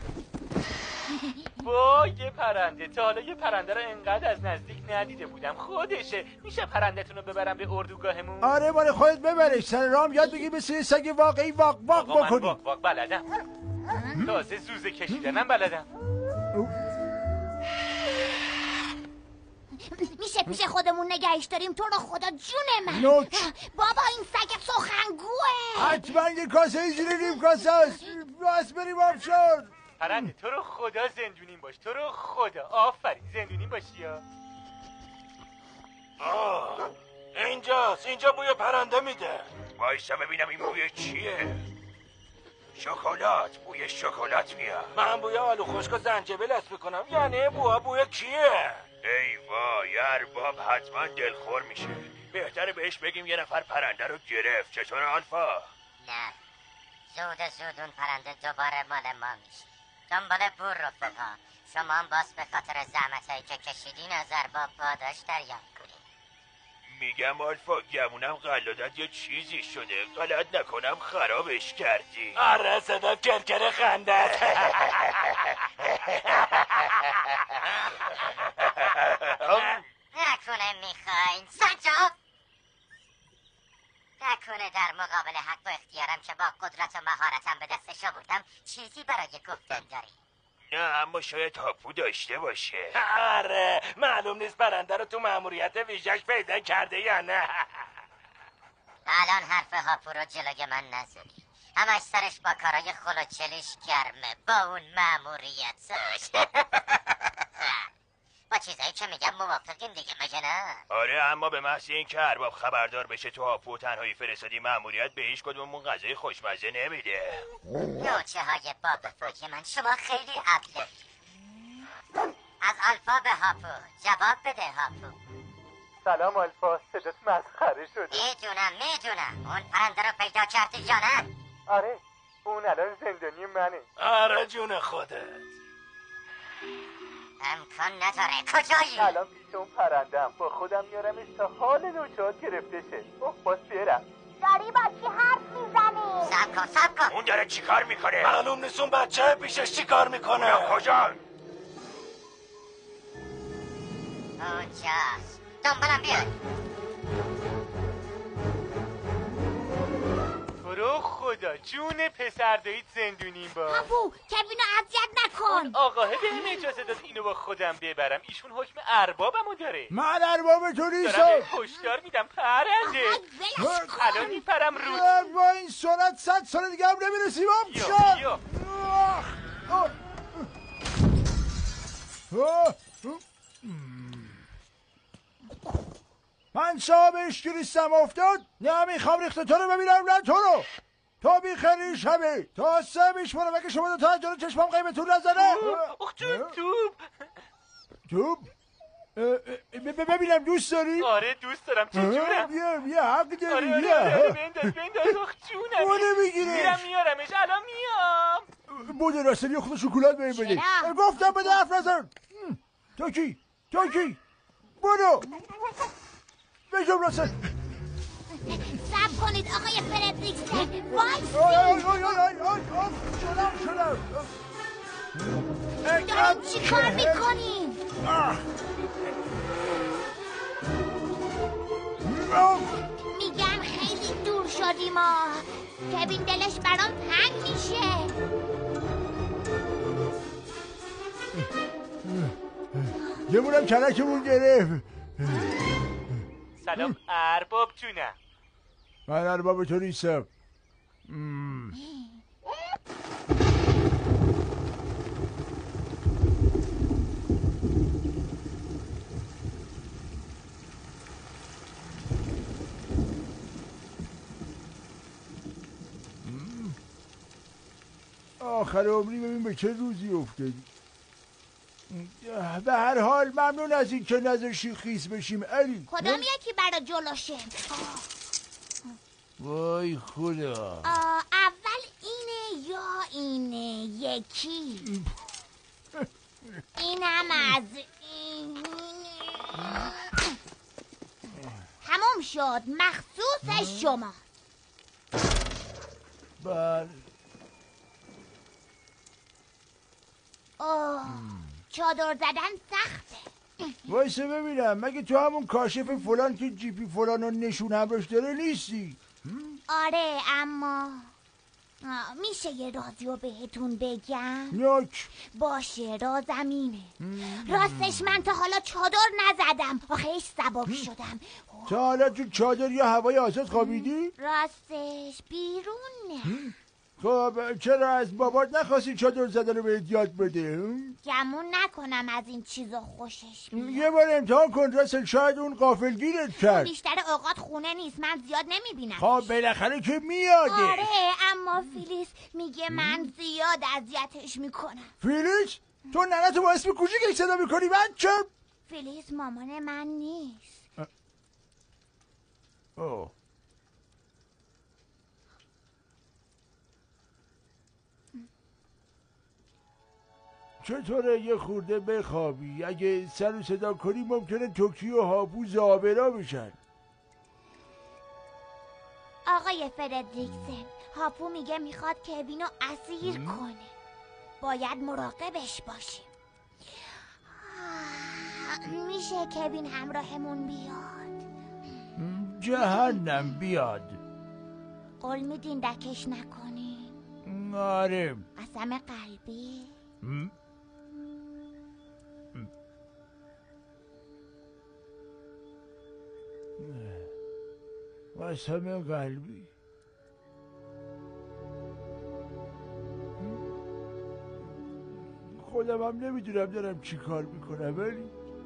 وای یه پرنده. تا حالا یه پرنده رو انقدر از نزدیک ندیده بودم. خودشه. میشه پرندتون رو ببرم به اردوگاهمون؟ آره مال خودت ببرش. سر رام یاد بگی مثل سگ واقعی واق واق بکنی. من واق واق بلدم. تازه زوزه کشیدنم بلدم. میشه پیش خودمون نگهش داریم؟ تو رو خدا جون من. بابا این سگ سخنگوه. حتما یه کاسه زیر نیم کاسه هست. بس بریم آبشار. پرنده تو رو خدا زندونیم باش. تو رو خدا آفرین زندونیم باشی یا اینجاست. اینجا بوی پرنده میده. وایسا ببینم این بوی چیه. شکلات. بوی شکلات میاد. من بوی آلو خشک و زنجبیل حس میکنم. یعنی بوی کیه؟ ای وای ارباب حتما دلخور میشه. بهتره بهش بگیم یه نفر پرنده رو گرفت. چطور آلفا؟ نه زود اون پرنده دوباره مال ما میشه. دنبال بور رفقا. شما هم باز به خاطر زحمتایی که کشیدین از ارباب پاداش دریافت کنید. میگم آلفا گمونم قلادت یه چیزی شده. غلط نکنم خرابش کردی. آره صدا کرکر خندت. نکنه میخواین سنجاب؟ نکنه در مقابل حق و اختیارم که با قدرت و مهارتم به دستش آوردم چیزی برای گفتن داری؟ نه اما شاید هاپو داشته باشه. آره معلوم نیست پرنده رو تو مأموریت ویژش پیدا کرده یا نه. الان حرف هاپو رو جلوی من نذاری. همش سرش با کارای خلوچلیش گرمه با اون مأموریتش. با چیزایی که میگم موافقیم دیگه مگه نه؟ آره اما به محض این که ارباب خبردار بشه تو هاپو تنهایی فرستادی مأموریت به هیچ کدوممون غذای خوشمزه نمیده. نوچه های باب فوق من شما خیلی عقله. از آلفا به هاپو جواب بده هاپو. سلام آلفا. صدات مسخره شده. میدونم اون پرنده رو پیدا کردی یا نه؟ آره اون الان زندانی منه. آره جون خودت. امکان نداره. کجایی؟ الان چون پرندم با خودم میارمش تا حال نوچهات گرفته شه. اوه باز برم. داری با کی حرف میزنی؟ سب کن اون داره چیکار میکنه؟ معلوم نیست اون بچه پیشش چیکار میکنه. کجا؟ اونجاست. دنبالم بیاد. برو خدا جون پسر دایید زندونیم با هاپو کوینو اذیت نکن. اون آقاه بهم اجازه داد اینو با خودم ببرم. ایشون حکم اربابمو داره. من ارباب تو نیستم. دارم هشدار میدم پرنده. الان میپرم رو با این سرعت 100 سال دیگه هم نمیرسیم. من صاحبش گریستم افتاد. نه میخوام ریخت تو رو ببینم نه تو رو. تو بیخری شبه تا سه میشمونم اگه شما دو تا جلو چشمام قیمتون نزنه. توپ ببینم دوست داری؟ آره دوست دارم. چجورم؟ بیا حق داری. آره بنداز آخ جونم. بونه بگیرش. میرم میارمش الان میام. بوده راستنی خود شکلات بهم بده. گفتم بده حرف نزن. تو کی؟ برو بجم راستن. سب کنید آقای فردریکسن. وایسی. شدم داریم چی کار میکنیم؟ میگم خیلی دور شدیم کوین دلش برام تنگ میشه. یمونم کلکمون گرفت. سلام ارباب جونم. من ارباب تو نیستم. آخر عمری ببین به چه روزی افتادی. به هر حال ممنون از این که نذاشی خیس بشیم علی. کدام یکی برا جلوشه؟ وای خدا. اول اینه یا اینه یکی؟ اینم از این. تموم شد مخصوص شما. بله. چادر زدن سخته. وایسه ببینم مگه تو همون کاشف فلان که جیپی فلان رو نشون همراش داره نیستی؟ آره اما میشه یه رازی رو بهتون بگم؟ نک باشه رازم اینه. راستش من تا حالا چادر نزدم. آخه سبک شدم. تا حالا تو چادر یا هوای آزاد خوابیدی؟ راستش بیرون نه. خب چرا از بابات نخواستی چادر زدن رو بهت یاد بده؟ گمون نکنم از این چیزا خوشش میاد. یه بار امتحان کن راسل، شاید اون غافلگیرت کرد. بیشتر اوقات خونه نیست من زیاد نمیبینم. خب بالاخره که میاده. آره اما فیلیس میگه من زیاد اذیتش میکنم. فیلیس؟ تو ننتو با اسم کوچیکش صدا میکنی بچه؟ فیلیس مامان من نیست. چطوره یه خورده بخوابی؟ اگه سر و صدا کنی ممکنه توکی و هاپو زابرا بشن. آقای فردریکسن هاپو میگه میخواد کوینو اسیر کنه. باید مراقبش باشیم. میشه کوین همراهمون بیاد؟ جهنم بیاد. قول میدین دکش نکنین؟ آره. قسم قلبی؟ قسم قلبی. خودم هم نمیدونم دارم چی کار میکنم ولی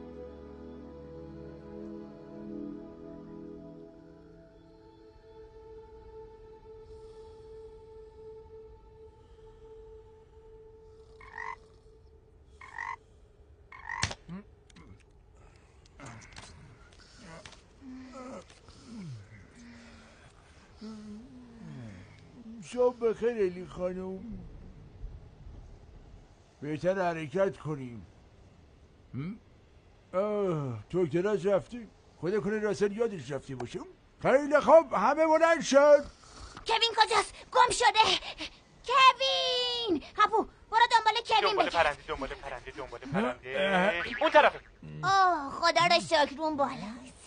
شب بخیر الی خانم. بهتر حرکت کنیم. تو کلاس رفتی؟ خدا کنه راسل یادش رفته باشه. خیلی خوب، همه بلند شد. کوین کجاست؟ گم شده. کوین! هاپو برو دنبال کوین بگرد. دنبال پرنده. اون طرفه. خدا را شکر اون بالاست.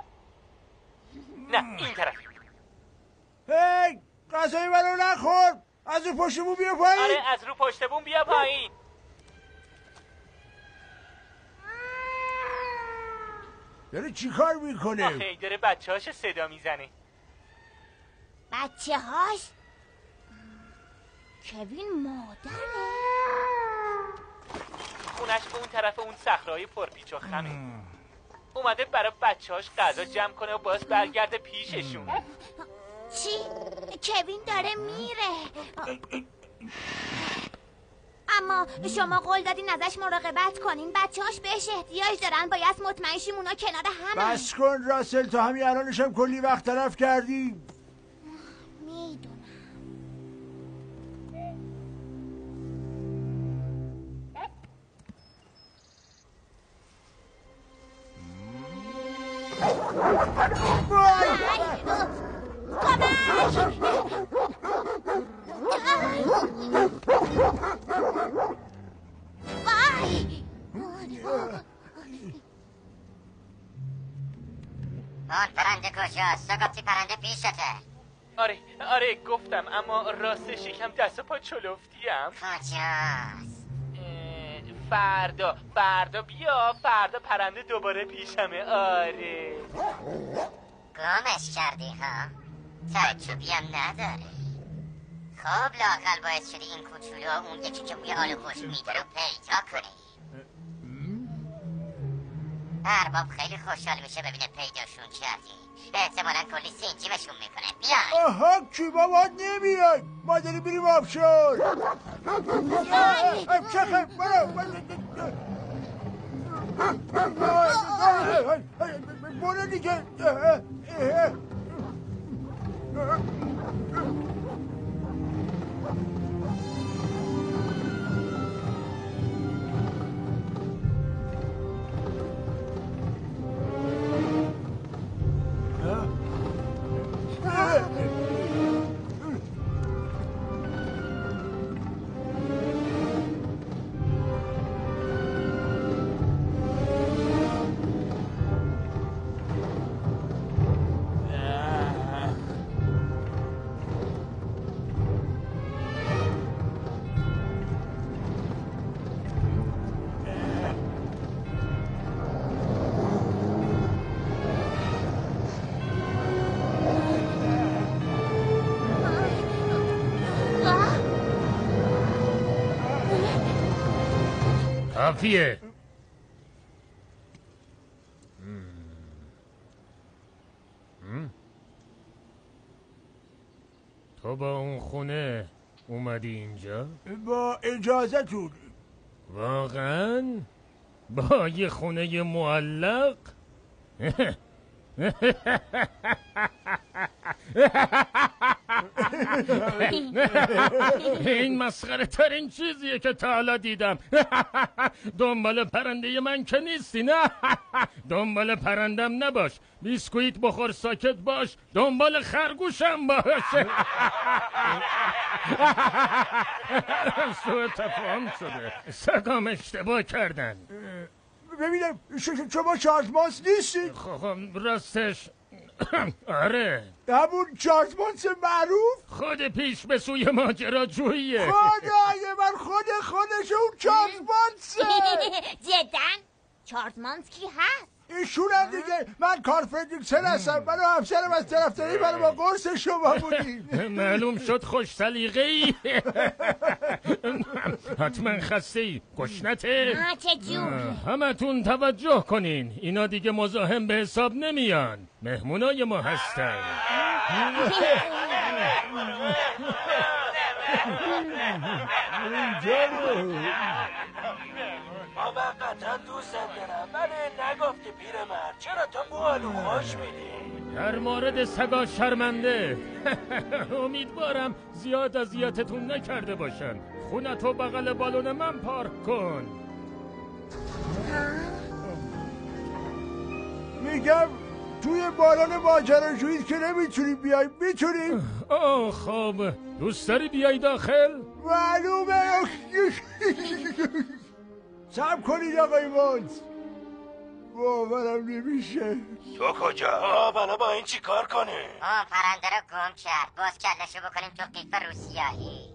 نه این طرف. هی غذای منو نخور. از رو پشت بوم بیا پایین. آره از رو پشت بوم بیا پایین. داره چی کار میکنه؟ آخه داره بچه هاش صدا میزنه. بچه هاش؟ کوین مادره؟ خونش به اون طرف اون صخره‌های پرپیچ و خمه. اومده برای بچه هاش غذا جمع کنه و باز برگرده پیششون. چی؟ کوین داره میره. اما شما قول دادین ازش مراقبت کنین. بچه هاش بهش احتیاج دارن. باید مطمئن شیم اونا کنار همه. بس کن راسل، تا همین الانش هم کلی وقت تلف کردیم. میدونم. اون پرنده کجاست؟ تو گفتی پرنده پیشته. آره گفتم، اما راستش یکم دست و پا چلفتیم. کجاست؟ فردا بیا. فردا پرنده دوباره پیشمه. آره گمش کردی ها؟ تعجبی هم نداره. خب لااقل باعث شدی این کوچولو اون یکی که بوی آلو خوش میده رو پیدا کنی. ارباب خیلی خوشحال میشه ببینه پیداشون کردی. احتمالا کلی سینجیمشون میکنه. بیای. آها کی بابا نمیای. ما داریم بریم آبشار. چخه برو دیگه. کافیه. تو با اون خونه اومدی اینجا؟ با اجازتون. واقعا؟ با یه خونه معلق؟ این مسخره ترین چیزیه که تا حالا دیدم. دنبال پرنده من که نیستی نه؟ دنبال پرندم نباش. بیسکویت بخور ساکت باش. دنبال خرگوشم باش. سوء تفاهم شده. سگام اشتباه کردن. ببینم شما چارلز مانس نیستید؟ خب راستش آره همون چارلز مانس معروف؟ خود پیش به سوی ماجراجوییه. خدای من خودش اون چارلز مانسه. جدن؟ چارلز مانس کی هست؟ ایشون هم دیگه. من کارل فردریکسن هستم. من و همسرم از طرفداری برای با قرص شما بودیم. معلوم شد خوش سلیقه‌ای. حتما خسته‌ای. گشنته؟ چه جوری؟ همتون توجه کنین. اینا دیگه مزاحم به حساب نمیان. مهمونای ما هستن. بابا قطعا دوست دارم. ولی نگفتی پیرمرد. چرا تو بوالو خوش میدی؟ در مورد سگا شرمنده. امیدوارم زیاد اذیتتون نکرده باشن. خونتو بغل بالون من پارک کن. میگم توی باران ماجراجویی که نمیتونیم بیایم. میتونیم؟ خب دوست داری بیای داخل؟ معلومه. صبر کنید آقای مونس، باورم نمیشه. تو کجا؟ بنا با این چی کار کنه؟ پرنده رو گم کرد. باز کلشو بکنیم تو قیف روسیاهی.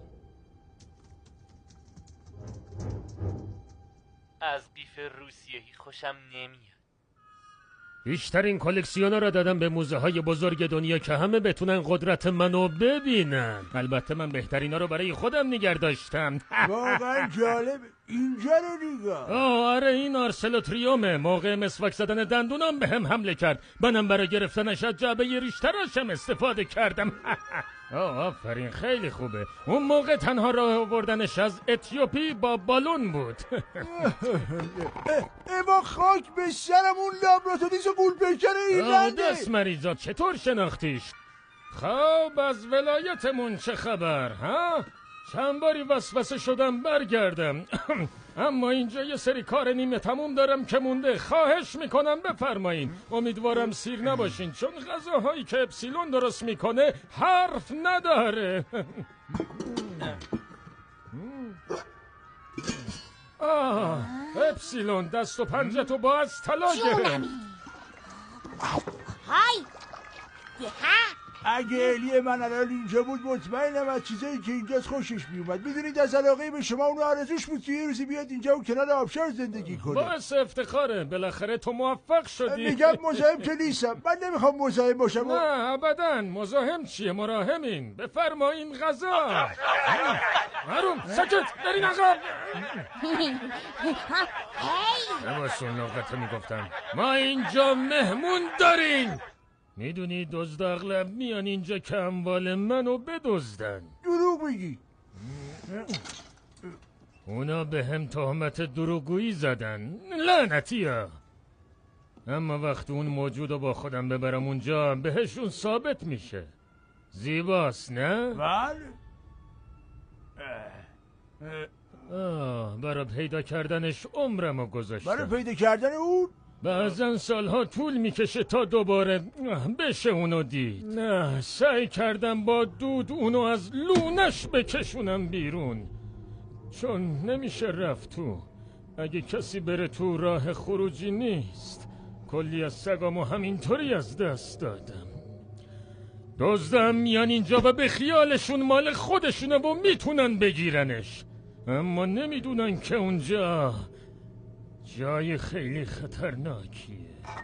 از بیف روسیهی خوشم نمیاد. بیشترین کلکسیونا را دادم به موزه های بزرگ دنیا که همه بتونن قدرت منو ببینن. البته من بهترینا رو برای خودم نگه داشتم. واقعا جالب. اینجا رو نگاه. آره این آرسلوتریومه. موقع مسواک زدن دندونام به هم حمله کرد. منم برای گرفتنش از جعبه ریشتراشم استفاده کردم. آفرین خیلی خوبه. اون موقع تنها راه آوردنش از اتیوپی با بالون بود. اما خاک به سرم، اون لابراتوریس قولپیکر ایرلنده. دست مریضات چطور شناختیش؟ خب از ولایتمون چه خبر ها؟ چند باری وسوسه شدم برگردم. اما اینجا یه سری کار نیمه تموم دارم که مونده. خواهش میکنم بفرمایین. امیدوارم سیر نباشین چون غذاهایی که اپسیلون درست میکنه حرف نداره. اپسیلون دست و پنجتو با از طلا گرفت. های اگه الی من الان اینجا بود مطمئنم از چیزایی که اینجاست خوشش میومد. میدونید از علاقه به شما اونو آرزوش بود که یه روزی بیاد اینجا و کنار آبشار زندگی کنه. باعث افتخاره. بالاخره تو موفق شدی. میگم مزاحم که نیستم. من نمیخوام مزاحم باشم. نه ابدا. مزاحم چیه؟ مراهمین. بفرمایین غذا. هارون سکت برین عقب. نباش اون لغت میگفتم. ما اینجا مهمون داریم. میدونی دزد اغلب میان اینجا که اموال منو بدزدن. دروغ میگی؟ اونا به هم تهمت دروغگویی زدن. لعنتی ها. اما وقتی اون موجودو با خودم ببرم اونجا بهشون ثابت میشه. زیباست نه؟ بله. برای پیدا کردنش عمرمو گذاشتم. برای پیدا کردن اون؟ بعضن سالها طول میکشه تا دوباره بشه اونو دید. نه سعی کردم با دود اونو از لونش بکشونم بیرون چون نمیشه رفت تو. اگه کسی بره تو راه خروجی نیست. کلی از سگامو همینطوری از دست دادم. دزدم میان اینجا و به خیالشون مال خودشونه و میتونن بگیرنش، اما نمیدونن که اونجا جای خیلی خطرناکیه.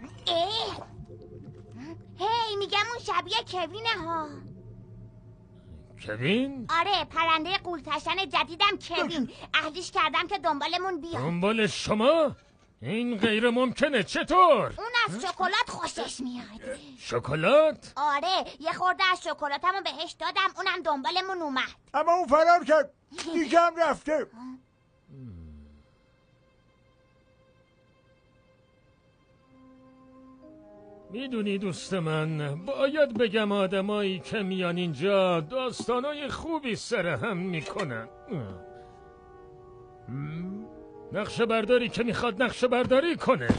هی میگم اون شبیه کوینه ها. کوین؟ آره پرنده قولتشن جدیدم کوین. اهلیش کردم که دنبالمون بیاد. دنبال شما؟ این غیر ممکنه. چطور؟ اون از شکلات خوشش میاد. شکلات؟ آره یه خورده از شکلاتمو بهش دادم اونم دنبالمون اومد. اما اون فرار کرد. دیگه رفته. میدونی دوست من، باید بگم آدمایی که میان اینجا داستانای خوبی سرهم میکنن. نقشه برداری که میخواد نقشه برداری کنه،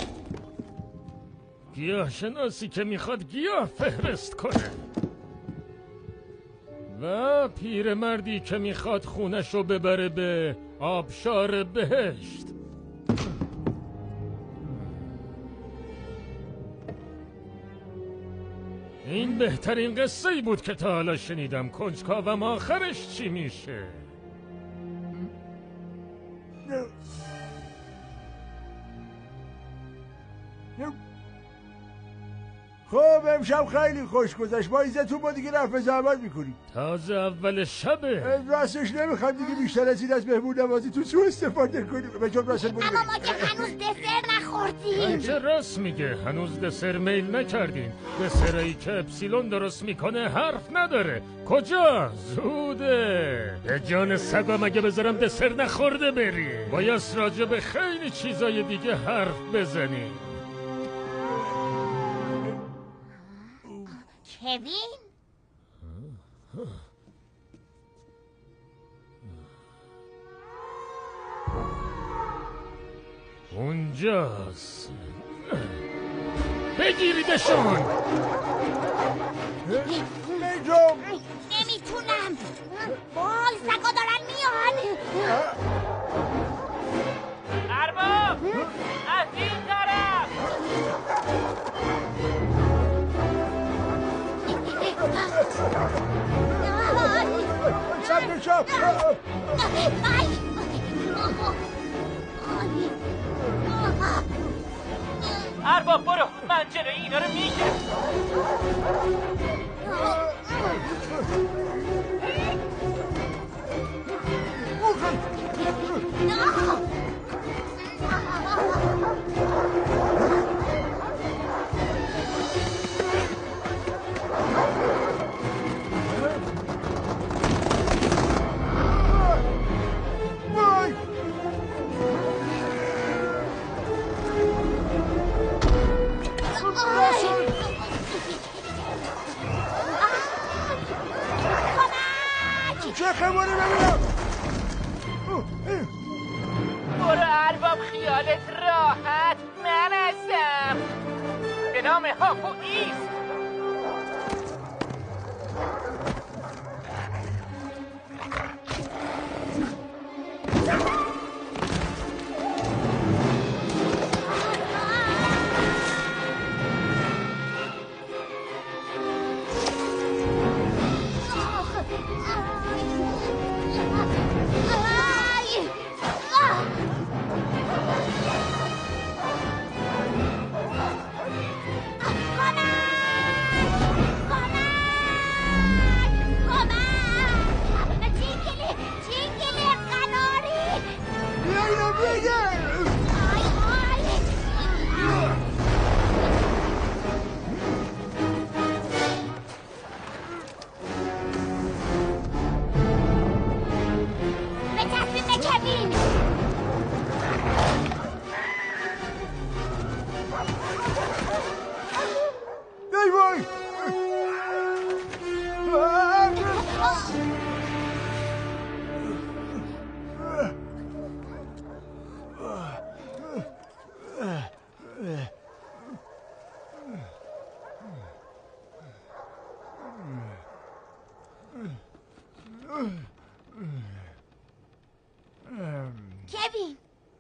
گیاه شناسی که میخواد گیاه فهرست کنه، و پیرمردی که میخواد خونشو ببره به آبشار بهشت. این بهترین قصه ای بود که تا حالا شنیدم. کنجکاوم آخرش چی میشه؟ خب امشب خیلی خوش گذشت. با عزتون ما دیگه رفع زحمت میکنیم. تازه اول شبه. راستش نمیخوایم دیگه بیشتر از این از مهمون نوازی تو سو استفاده کنیم. به جون راست اما ما که هنوز دسر نخوردیم. چه راست میگه، هنوز دسر میل نکردیم. دسرایی که اپسیلون درست میکنه حرف نداره. کجا؟ زوده. به جان سگا مگه بذارم دسر نخورده بری؟ باید راجع به خیلی چیزای دیگه حرف بزنیم. کوین؟ اونجاست. بگیریدشون. نمیتونم. وای سگا دارن میان. ارباب از این طرف. ارباب برو، من جلوی اینا رو میگیرم. چه خبره ببینم؟ برو ارباب خیالت راحت، من هستم. به نام هاپو ایست. کوین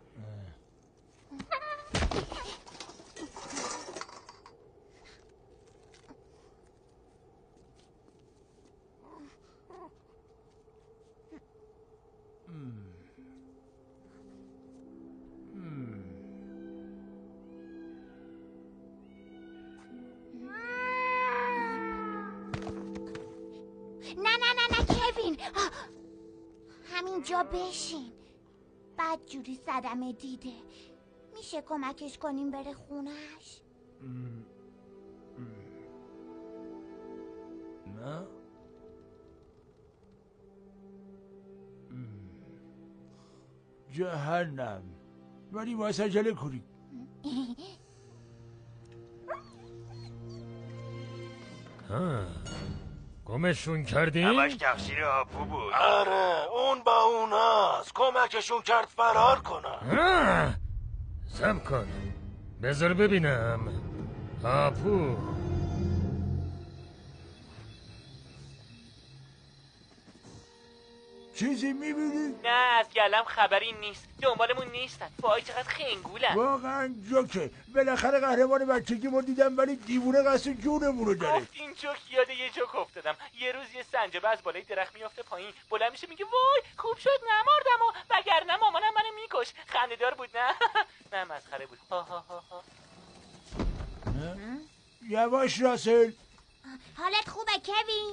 نه کوین همینجا بشین. بد جوری صدمه دیده. میشه کمکش کنیم بره خونش؟ نه جهنم، ولی باید عجله کنی. گمشون کردی؟ همش تقصیر هاپو بود. آره اون با اوناست، کمکشون کرد فرار کنن. سم کن بذار ببینم. هاپو چیزی میبینی؟ نه از گلم خبری نیست. دنبالمون نیستن. وای چقدر خنگولن. واقعا جوکه. بالاخره قهرمان بچگیمو دیدم، ولی دیوونه قصد جونمونو داره. گفت این جوک یاد یه جوک افتادم. یه روز یه سنجابه از بالای درخت میافته پایین، بلند میشه میگه وای خوب شد نمردم و وگرنه مامانم منو میکش. خنده‌دار بود نه؟ نه مسخره بود. ها ها ها ها. یواش راسل. حالت خوبه کوین؟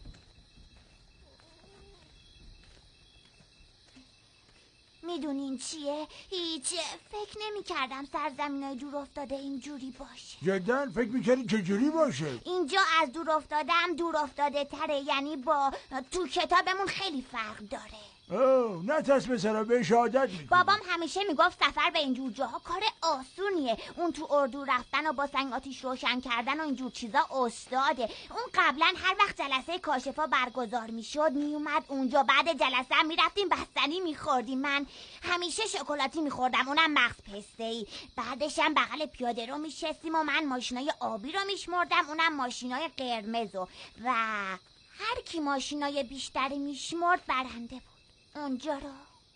میدونین چیه؟ هیچ فکر نمی کردم سرزمینای دور افتاده اینجوری باشه. جدن فکر میکردی چجوری باشه؟ اینجا از دور افتاده تره، یعنی با تو کتابمون خیلی فرق داره. نترس پسرم، بهش عادت میکنی. بابام همیشه میگفت سفر به اینجور جاها کار آسونیه. اون تو اردو رفتن و با سنگ آتیش روشن کردن و اینجور چیزا استاده. اون قبلا هر وقت جلسه کاشفا برگزار میشد میومد اونجا. بعد جلسه هم میرفتیم بستنی میخوردیم. من همیشه شکلاتی میخوردم، اونم مغز پسته‌ای. بعدش هم بغل پیاده رو میشستیم و من ماشینای آبی رو میشمردم، اونم ماشینای قرمزو. و هر کی ماشینای بیشتری میشمرد برنده بود. اونجا رو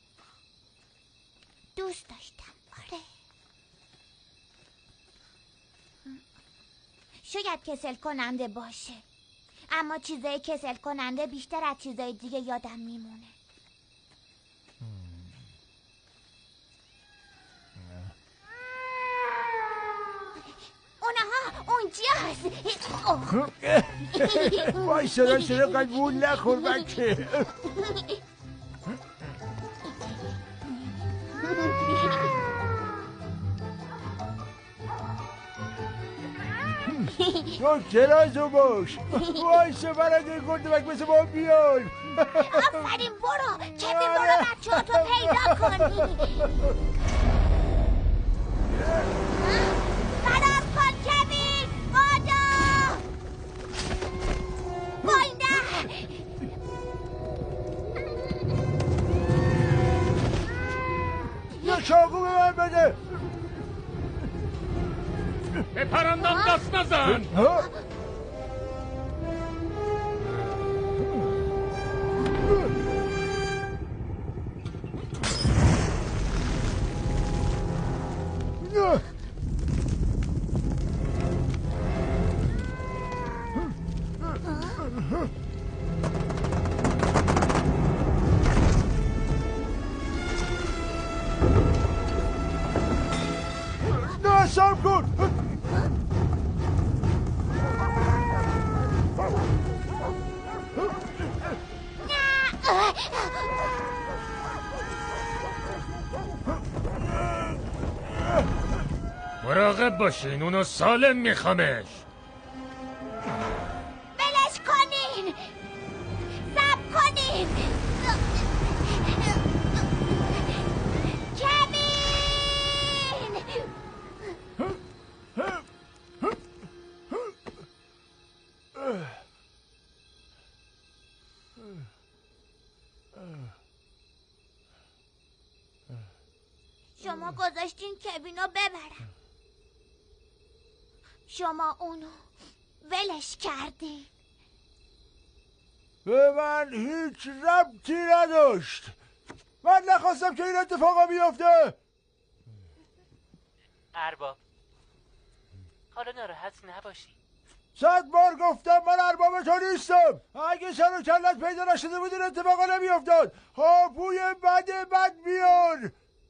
دوست داشتم. آره، شاید کسل کننده باشه، اما چیزای کسل کننده بیشتر از چیزای دیگه یادم میمونه. اونها اونجاست. وای سرا قدبون نخور بچه. تو ترازو باش. وای سفرنده گردبک مثل ما بیان. آفرین، برو کوین، برو بچه ها تو پیدا کنی. فرار کن کوین، بادا وای نه. یا چاقو به من بده. به پرندم دست نزن. نه سب کن. مراقب باشین، اونو سالم میخوامش. بلش کنین، سب کنین. شما گذاشتین کوینو ببرم، شما اونو ولش کردین. به من هیچ ربطی نداشت. من نخواستم که این اتفاقا بیفته. ارباب، حالا ناراحت نباشی. 100 بار گفتم من ارباب تو نیستم. اگه سر و کلت پیدا نشده بود این اتفاقا نمیافتاد. هاپوی بد بیار.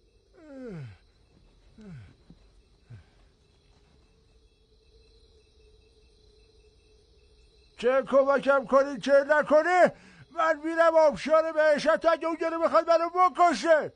چه کمکم کنی چه نکنی من میرم آبشار بهشت. اگه اون گره بخواد منو بکشه.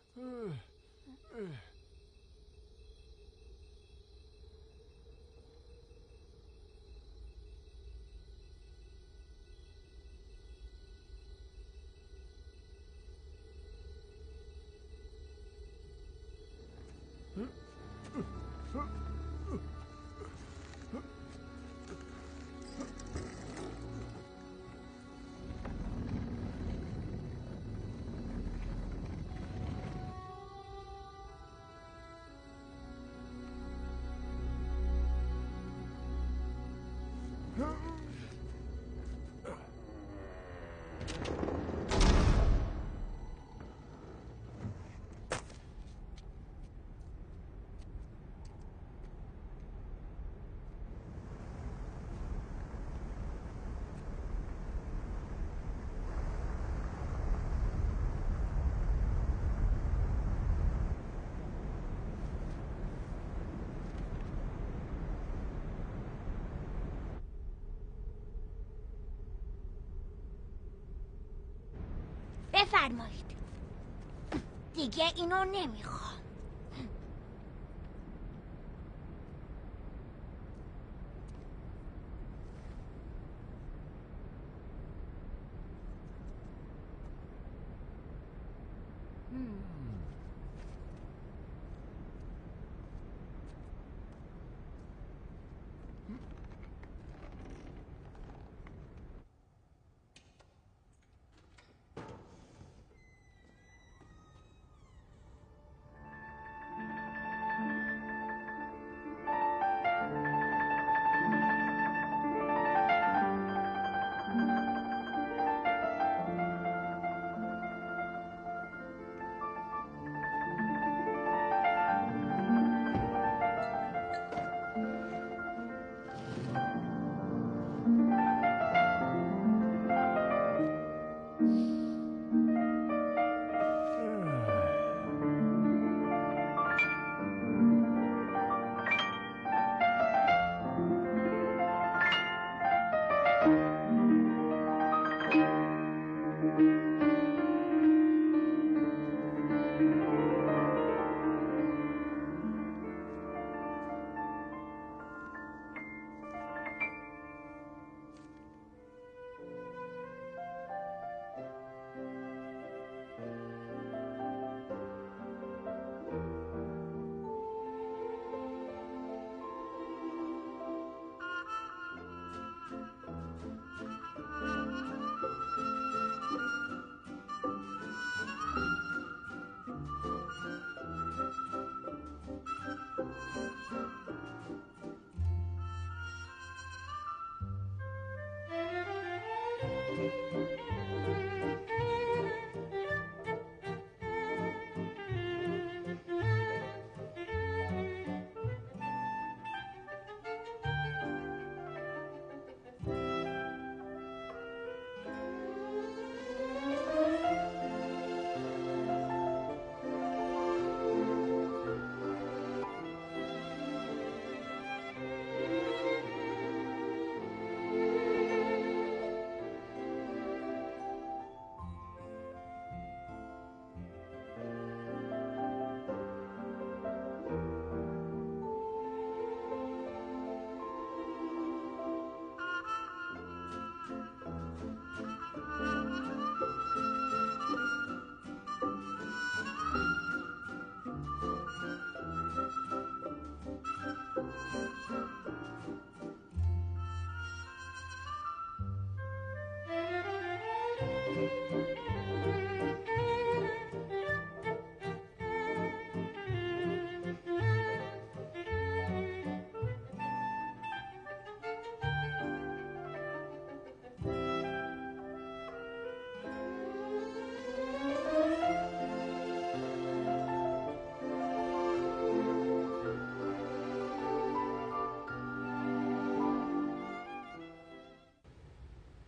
بفرمایید، دیگه اینو نمیخوام.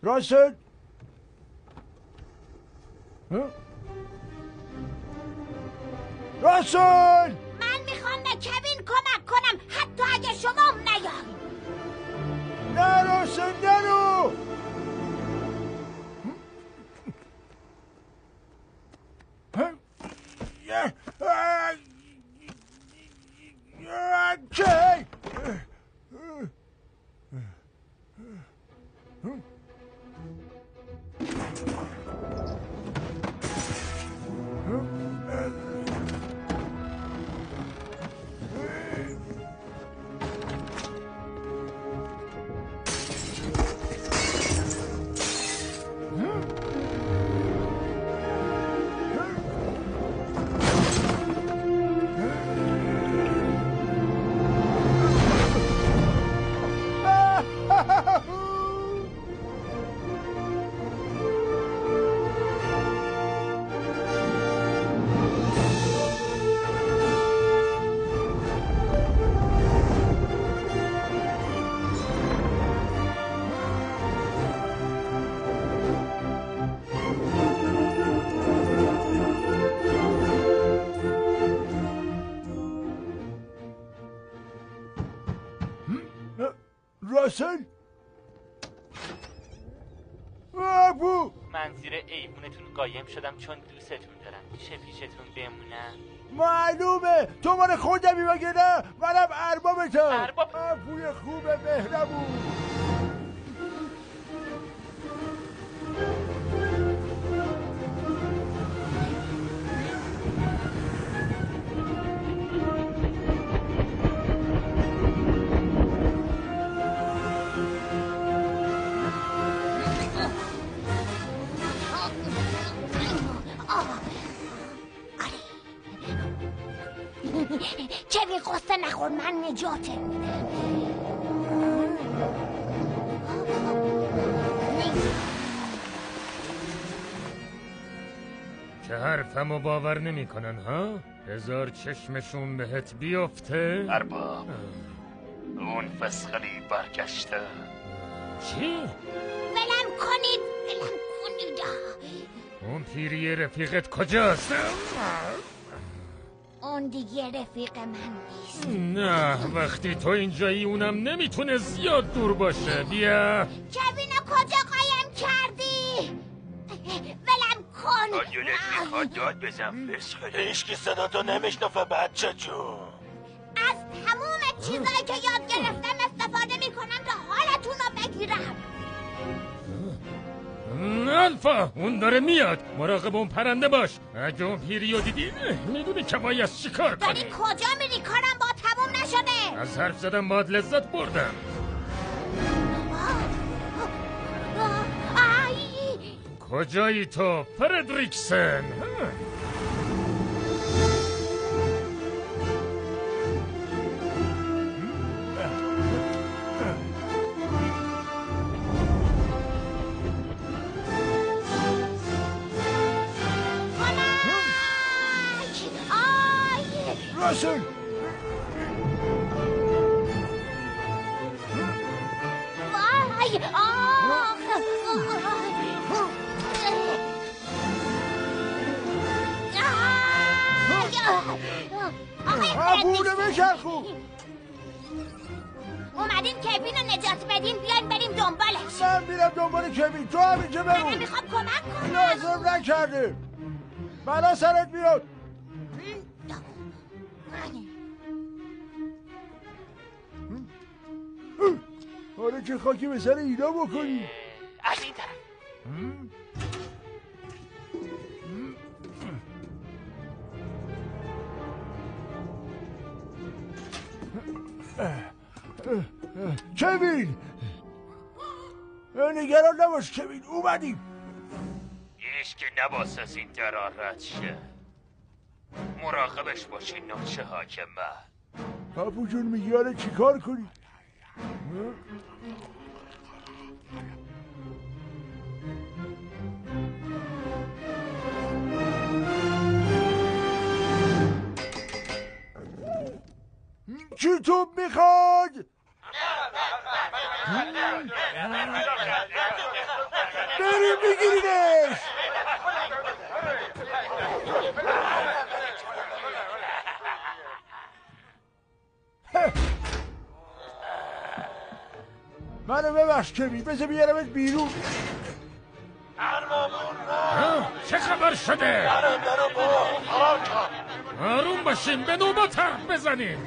راسل راسل من میخوام به کوین کمک کنم حتی اگه شما نیایید. نه راسل نرو. چه راسل ابو من زیر ایوونتون قایم شدم چون دوستتون دارم. میشه پیشتون بمونم؟ معلومه تو من خودمی مگه نه؟ منم اربابتم. ارباب ابوی خوب مهربون. کوین قصه نخور، من نجاتت میدم. که حرفمو باور نمیکنن ها؟ بذار چشمشون بهت بیفته. ارباب اون فسخلی برگشته. چی؟ ولم کنید، ولم کنید. اون پیری رفیقت کجاست؟ اون دیگه رفیق من نیست. نه وقتی تو اینجایی اونم نمیتونه زیاد دور باشه. بیا. کوینو کجا قایم کردی؟ ولم کن. آدولت میخواد داد بزن فسخلی. هیچکی صداتو نمیشنفه بچه جون. از تموم چیزایی که یاد گرفتم استفاده میکنم تا حالتون رو بگیرم. الفا اون داره میاد. مراقب اون پرنده باش. اگه اون پیریو دیدی میدونی که باید چیکار کنی. داری کجا میری؟ کارم با تموم نشده. از حرف زدم باید لذت بردم. کجایی تو فردریکسن؟ راسل ابونه بچرخو. اومدین کوین رو نجات بدین، بیاین بریم دنبالش. من میرم دنبال کوین، تو هم اینجا بمون. من میخوام کمک کنم. لازم نکرده، بلا سرت میاد. حالا چه خاکی به سر اینا بکنی؟ از این طرف. کوین نگران نباش کوین، اومدیم. هیچ که نباس از این درا رد شه. مراقبش باشین نوچه حاکمه. پاپو جون میگی آره چی کار کنی؟ چی تو میخواد؟ بریم بگیریدش. منو ببخش کمی، بذار بیارمت بیرون. چه خبر شده؟ آروم باشین، به نوبت حرف بزنیم.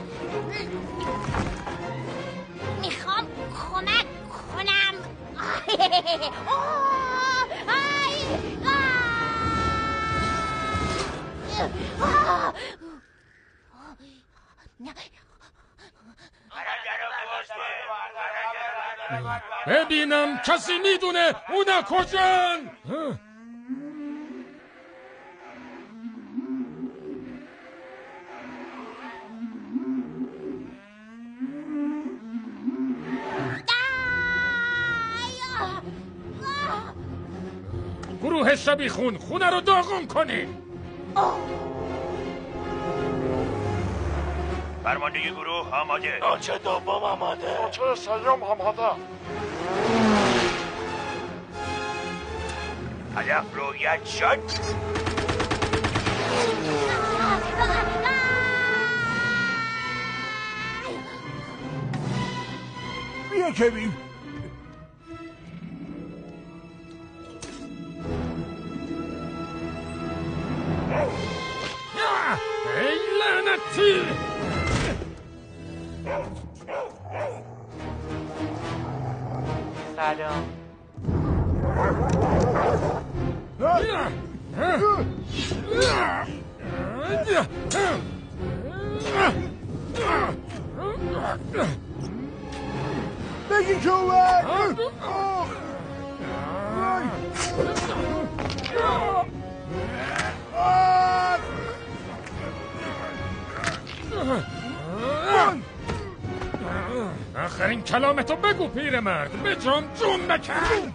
میخوام کمک کنم. ببینم کسی میدونه اونا کجان؟ گروه شبیخون خونه رو داغون کنین. فرمانده گروه آماده. آنچه دوم آماده. آنچه سیوم آماده. هدف رویت شد. بیا کمی. ای لعنتی! سلام. بگی که اومد. آخرین کلامتو بگو پیرمرد. به جون نکن.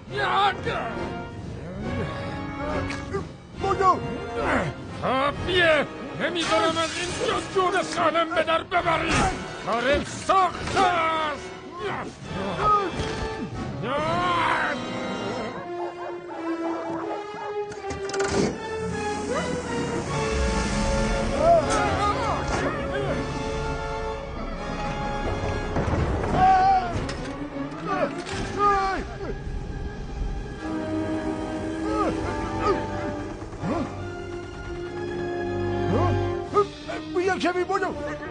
بودو کافیه. نمیذارم از اینجا جون سالم به در ببری. کار ساخت است. بیا کمی بودو.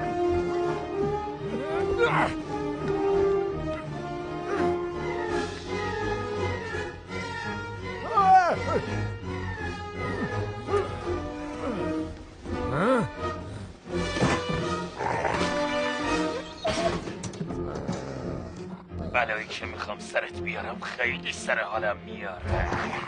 بلایی که میخوام سرت بیارم خیلی سر حالم میاره.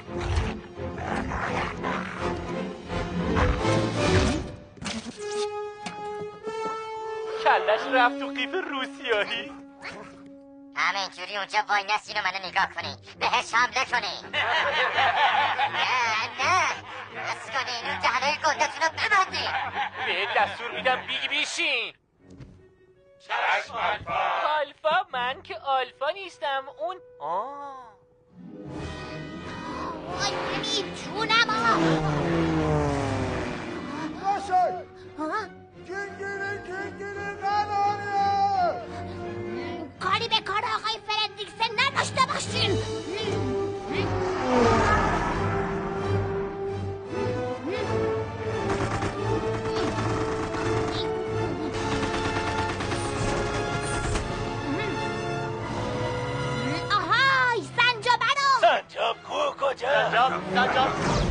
کلش رفت تو قیف روسیایی. همینجوری اونجا وای نسین و منو نگاه کنی، بهش حمله کنی. نه بس کنین اون دهنهای گندتون رو ببندین. به دستور میدم بیشین. چشم آلفا. من که آلفا نیستم. اون نمیتونم. باشد جنگیره نداره. کاری به کار آقای فردریکسن نداشته باشین. آهای سنجابرو. سنجاب کو کجا؟ سنجاب.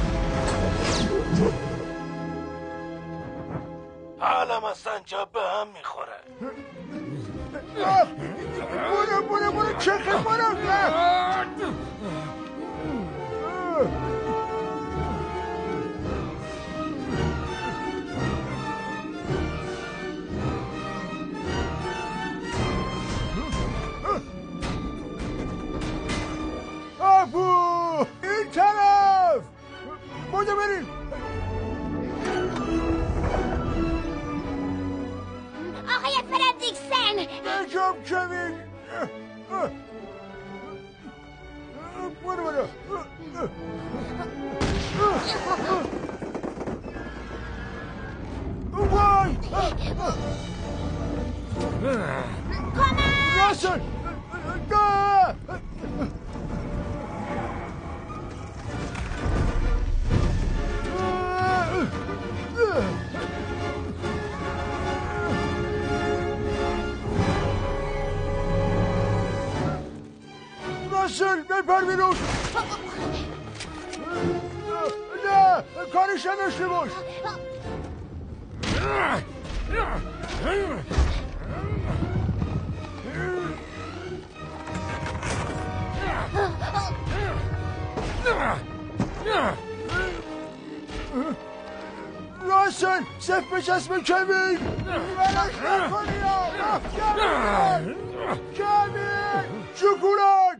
حالم از سنجاب به هم میخوره. برو چخه برو. آبو این طرف. بودو بریم. آقای فردریکسن. نجام کمی. برو وای راسل راسل بپر بیرون نه کارش نداشته باش راسل صف بچسب کمین بلاش نکنی کمین شکولات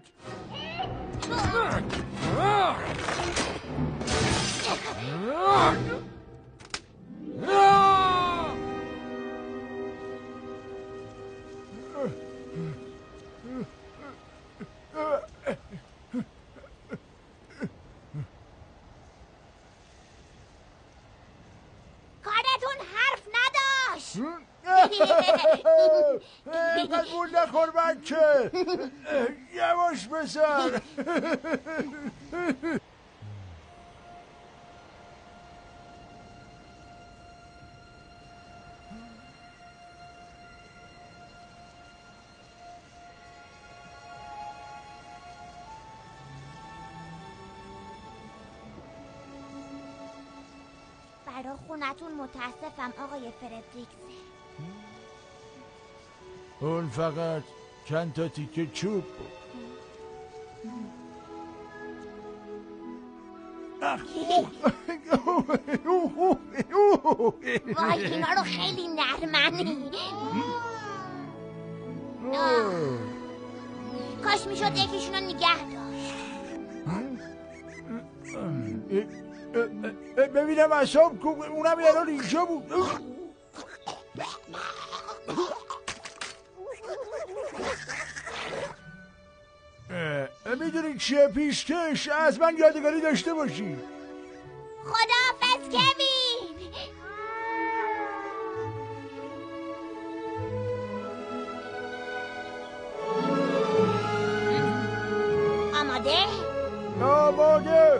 کارتون حرف نداشت. اینقدر بول نخور بچه یواش بسر برا خونتون متاسفم آقای فردریکسن. اون فقط چند تا تیکه چوب بود. وای اینا رو خیلی نرمنی. کاش میشد یکیشون رو نگه داشت. ببینم اصاب کو اونم یه رو اینجا بود. میدونی چیه پیشکش از من یادگاری داشته باشی. خداحافظ کوین. آماده؟ آماده.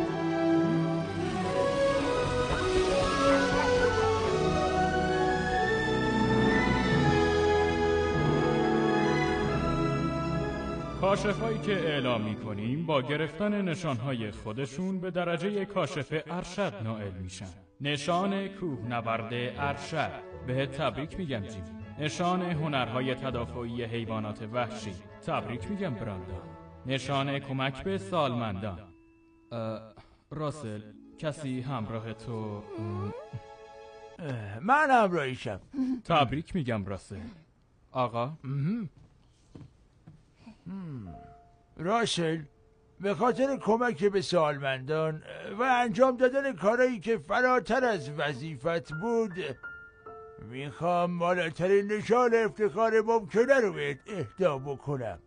کاشفایی که اعلام می‌کنیم با گرفتن نشانهای خودشون به درجه کاشف ارشد نائل میشن. نشان کوهنورد ارشد. بهت تبریک میگم جیمی. نشان هنرهای تدافعی حیوانات وحشی. تبریک میگم براندان. نشان کمک به سالمندان. راسل کسی همراه تو؟ من همراهیشم. تبریک میگم راسل. آقا؟ راسل به خاطر کمک به سالمندان و انجام دادن کارایی که فراتر از وظیفت بود میخوام بالاترین نشان افتخار ممکنه رو بهت اهدا بکنم.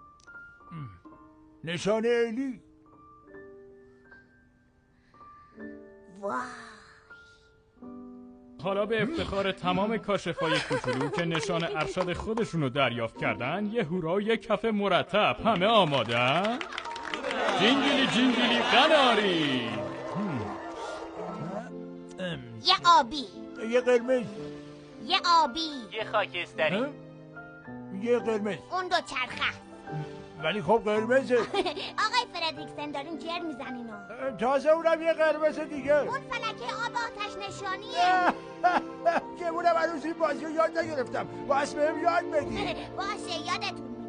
نشان الی. وای حالا به افتخار تمام کاشفای کوچولو که نشان ارشد خودشونو دریافت کردن یه هورا و یه کف مرتب. همه آمادن؟ جینگلی جینگلی قناری. یه آبی، یه قرمز، یه آبی، یه خاکستری، یه قرمز. اون دو چرخه. ولی خب قرمزه. آقای فردریکسن دارین جر میزنینو. تازه اونم یه قرمز دیگه. اون فلکه آب آتش نشانیه. که اونم هنوز این بازی رو یاد نگرفتم. باید بهم یاد بدی. باشه یادتون میدم.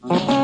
میکنم.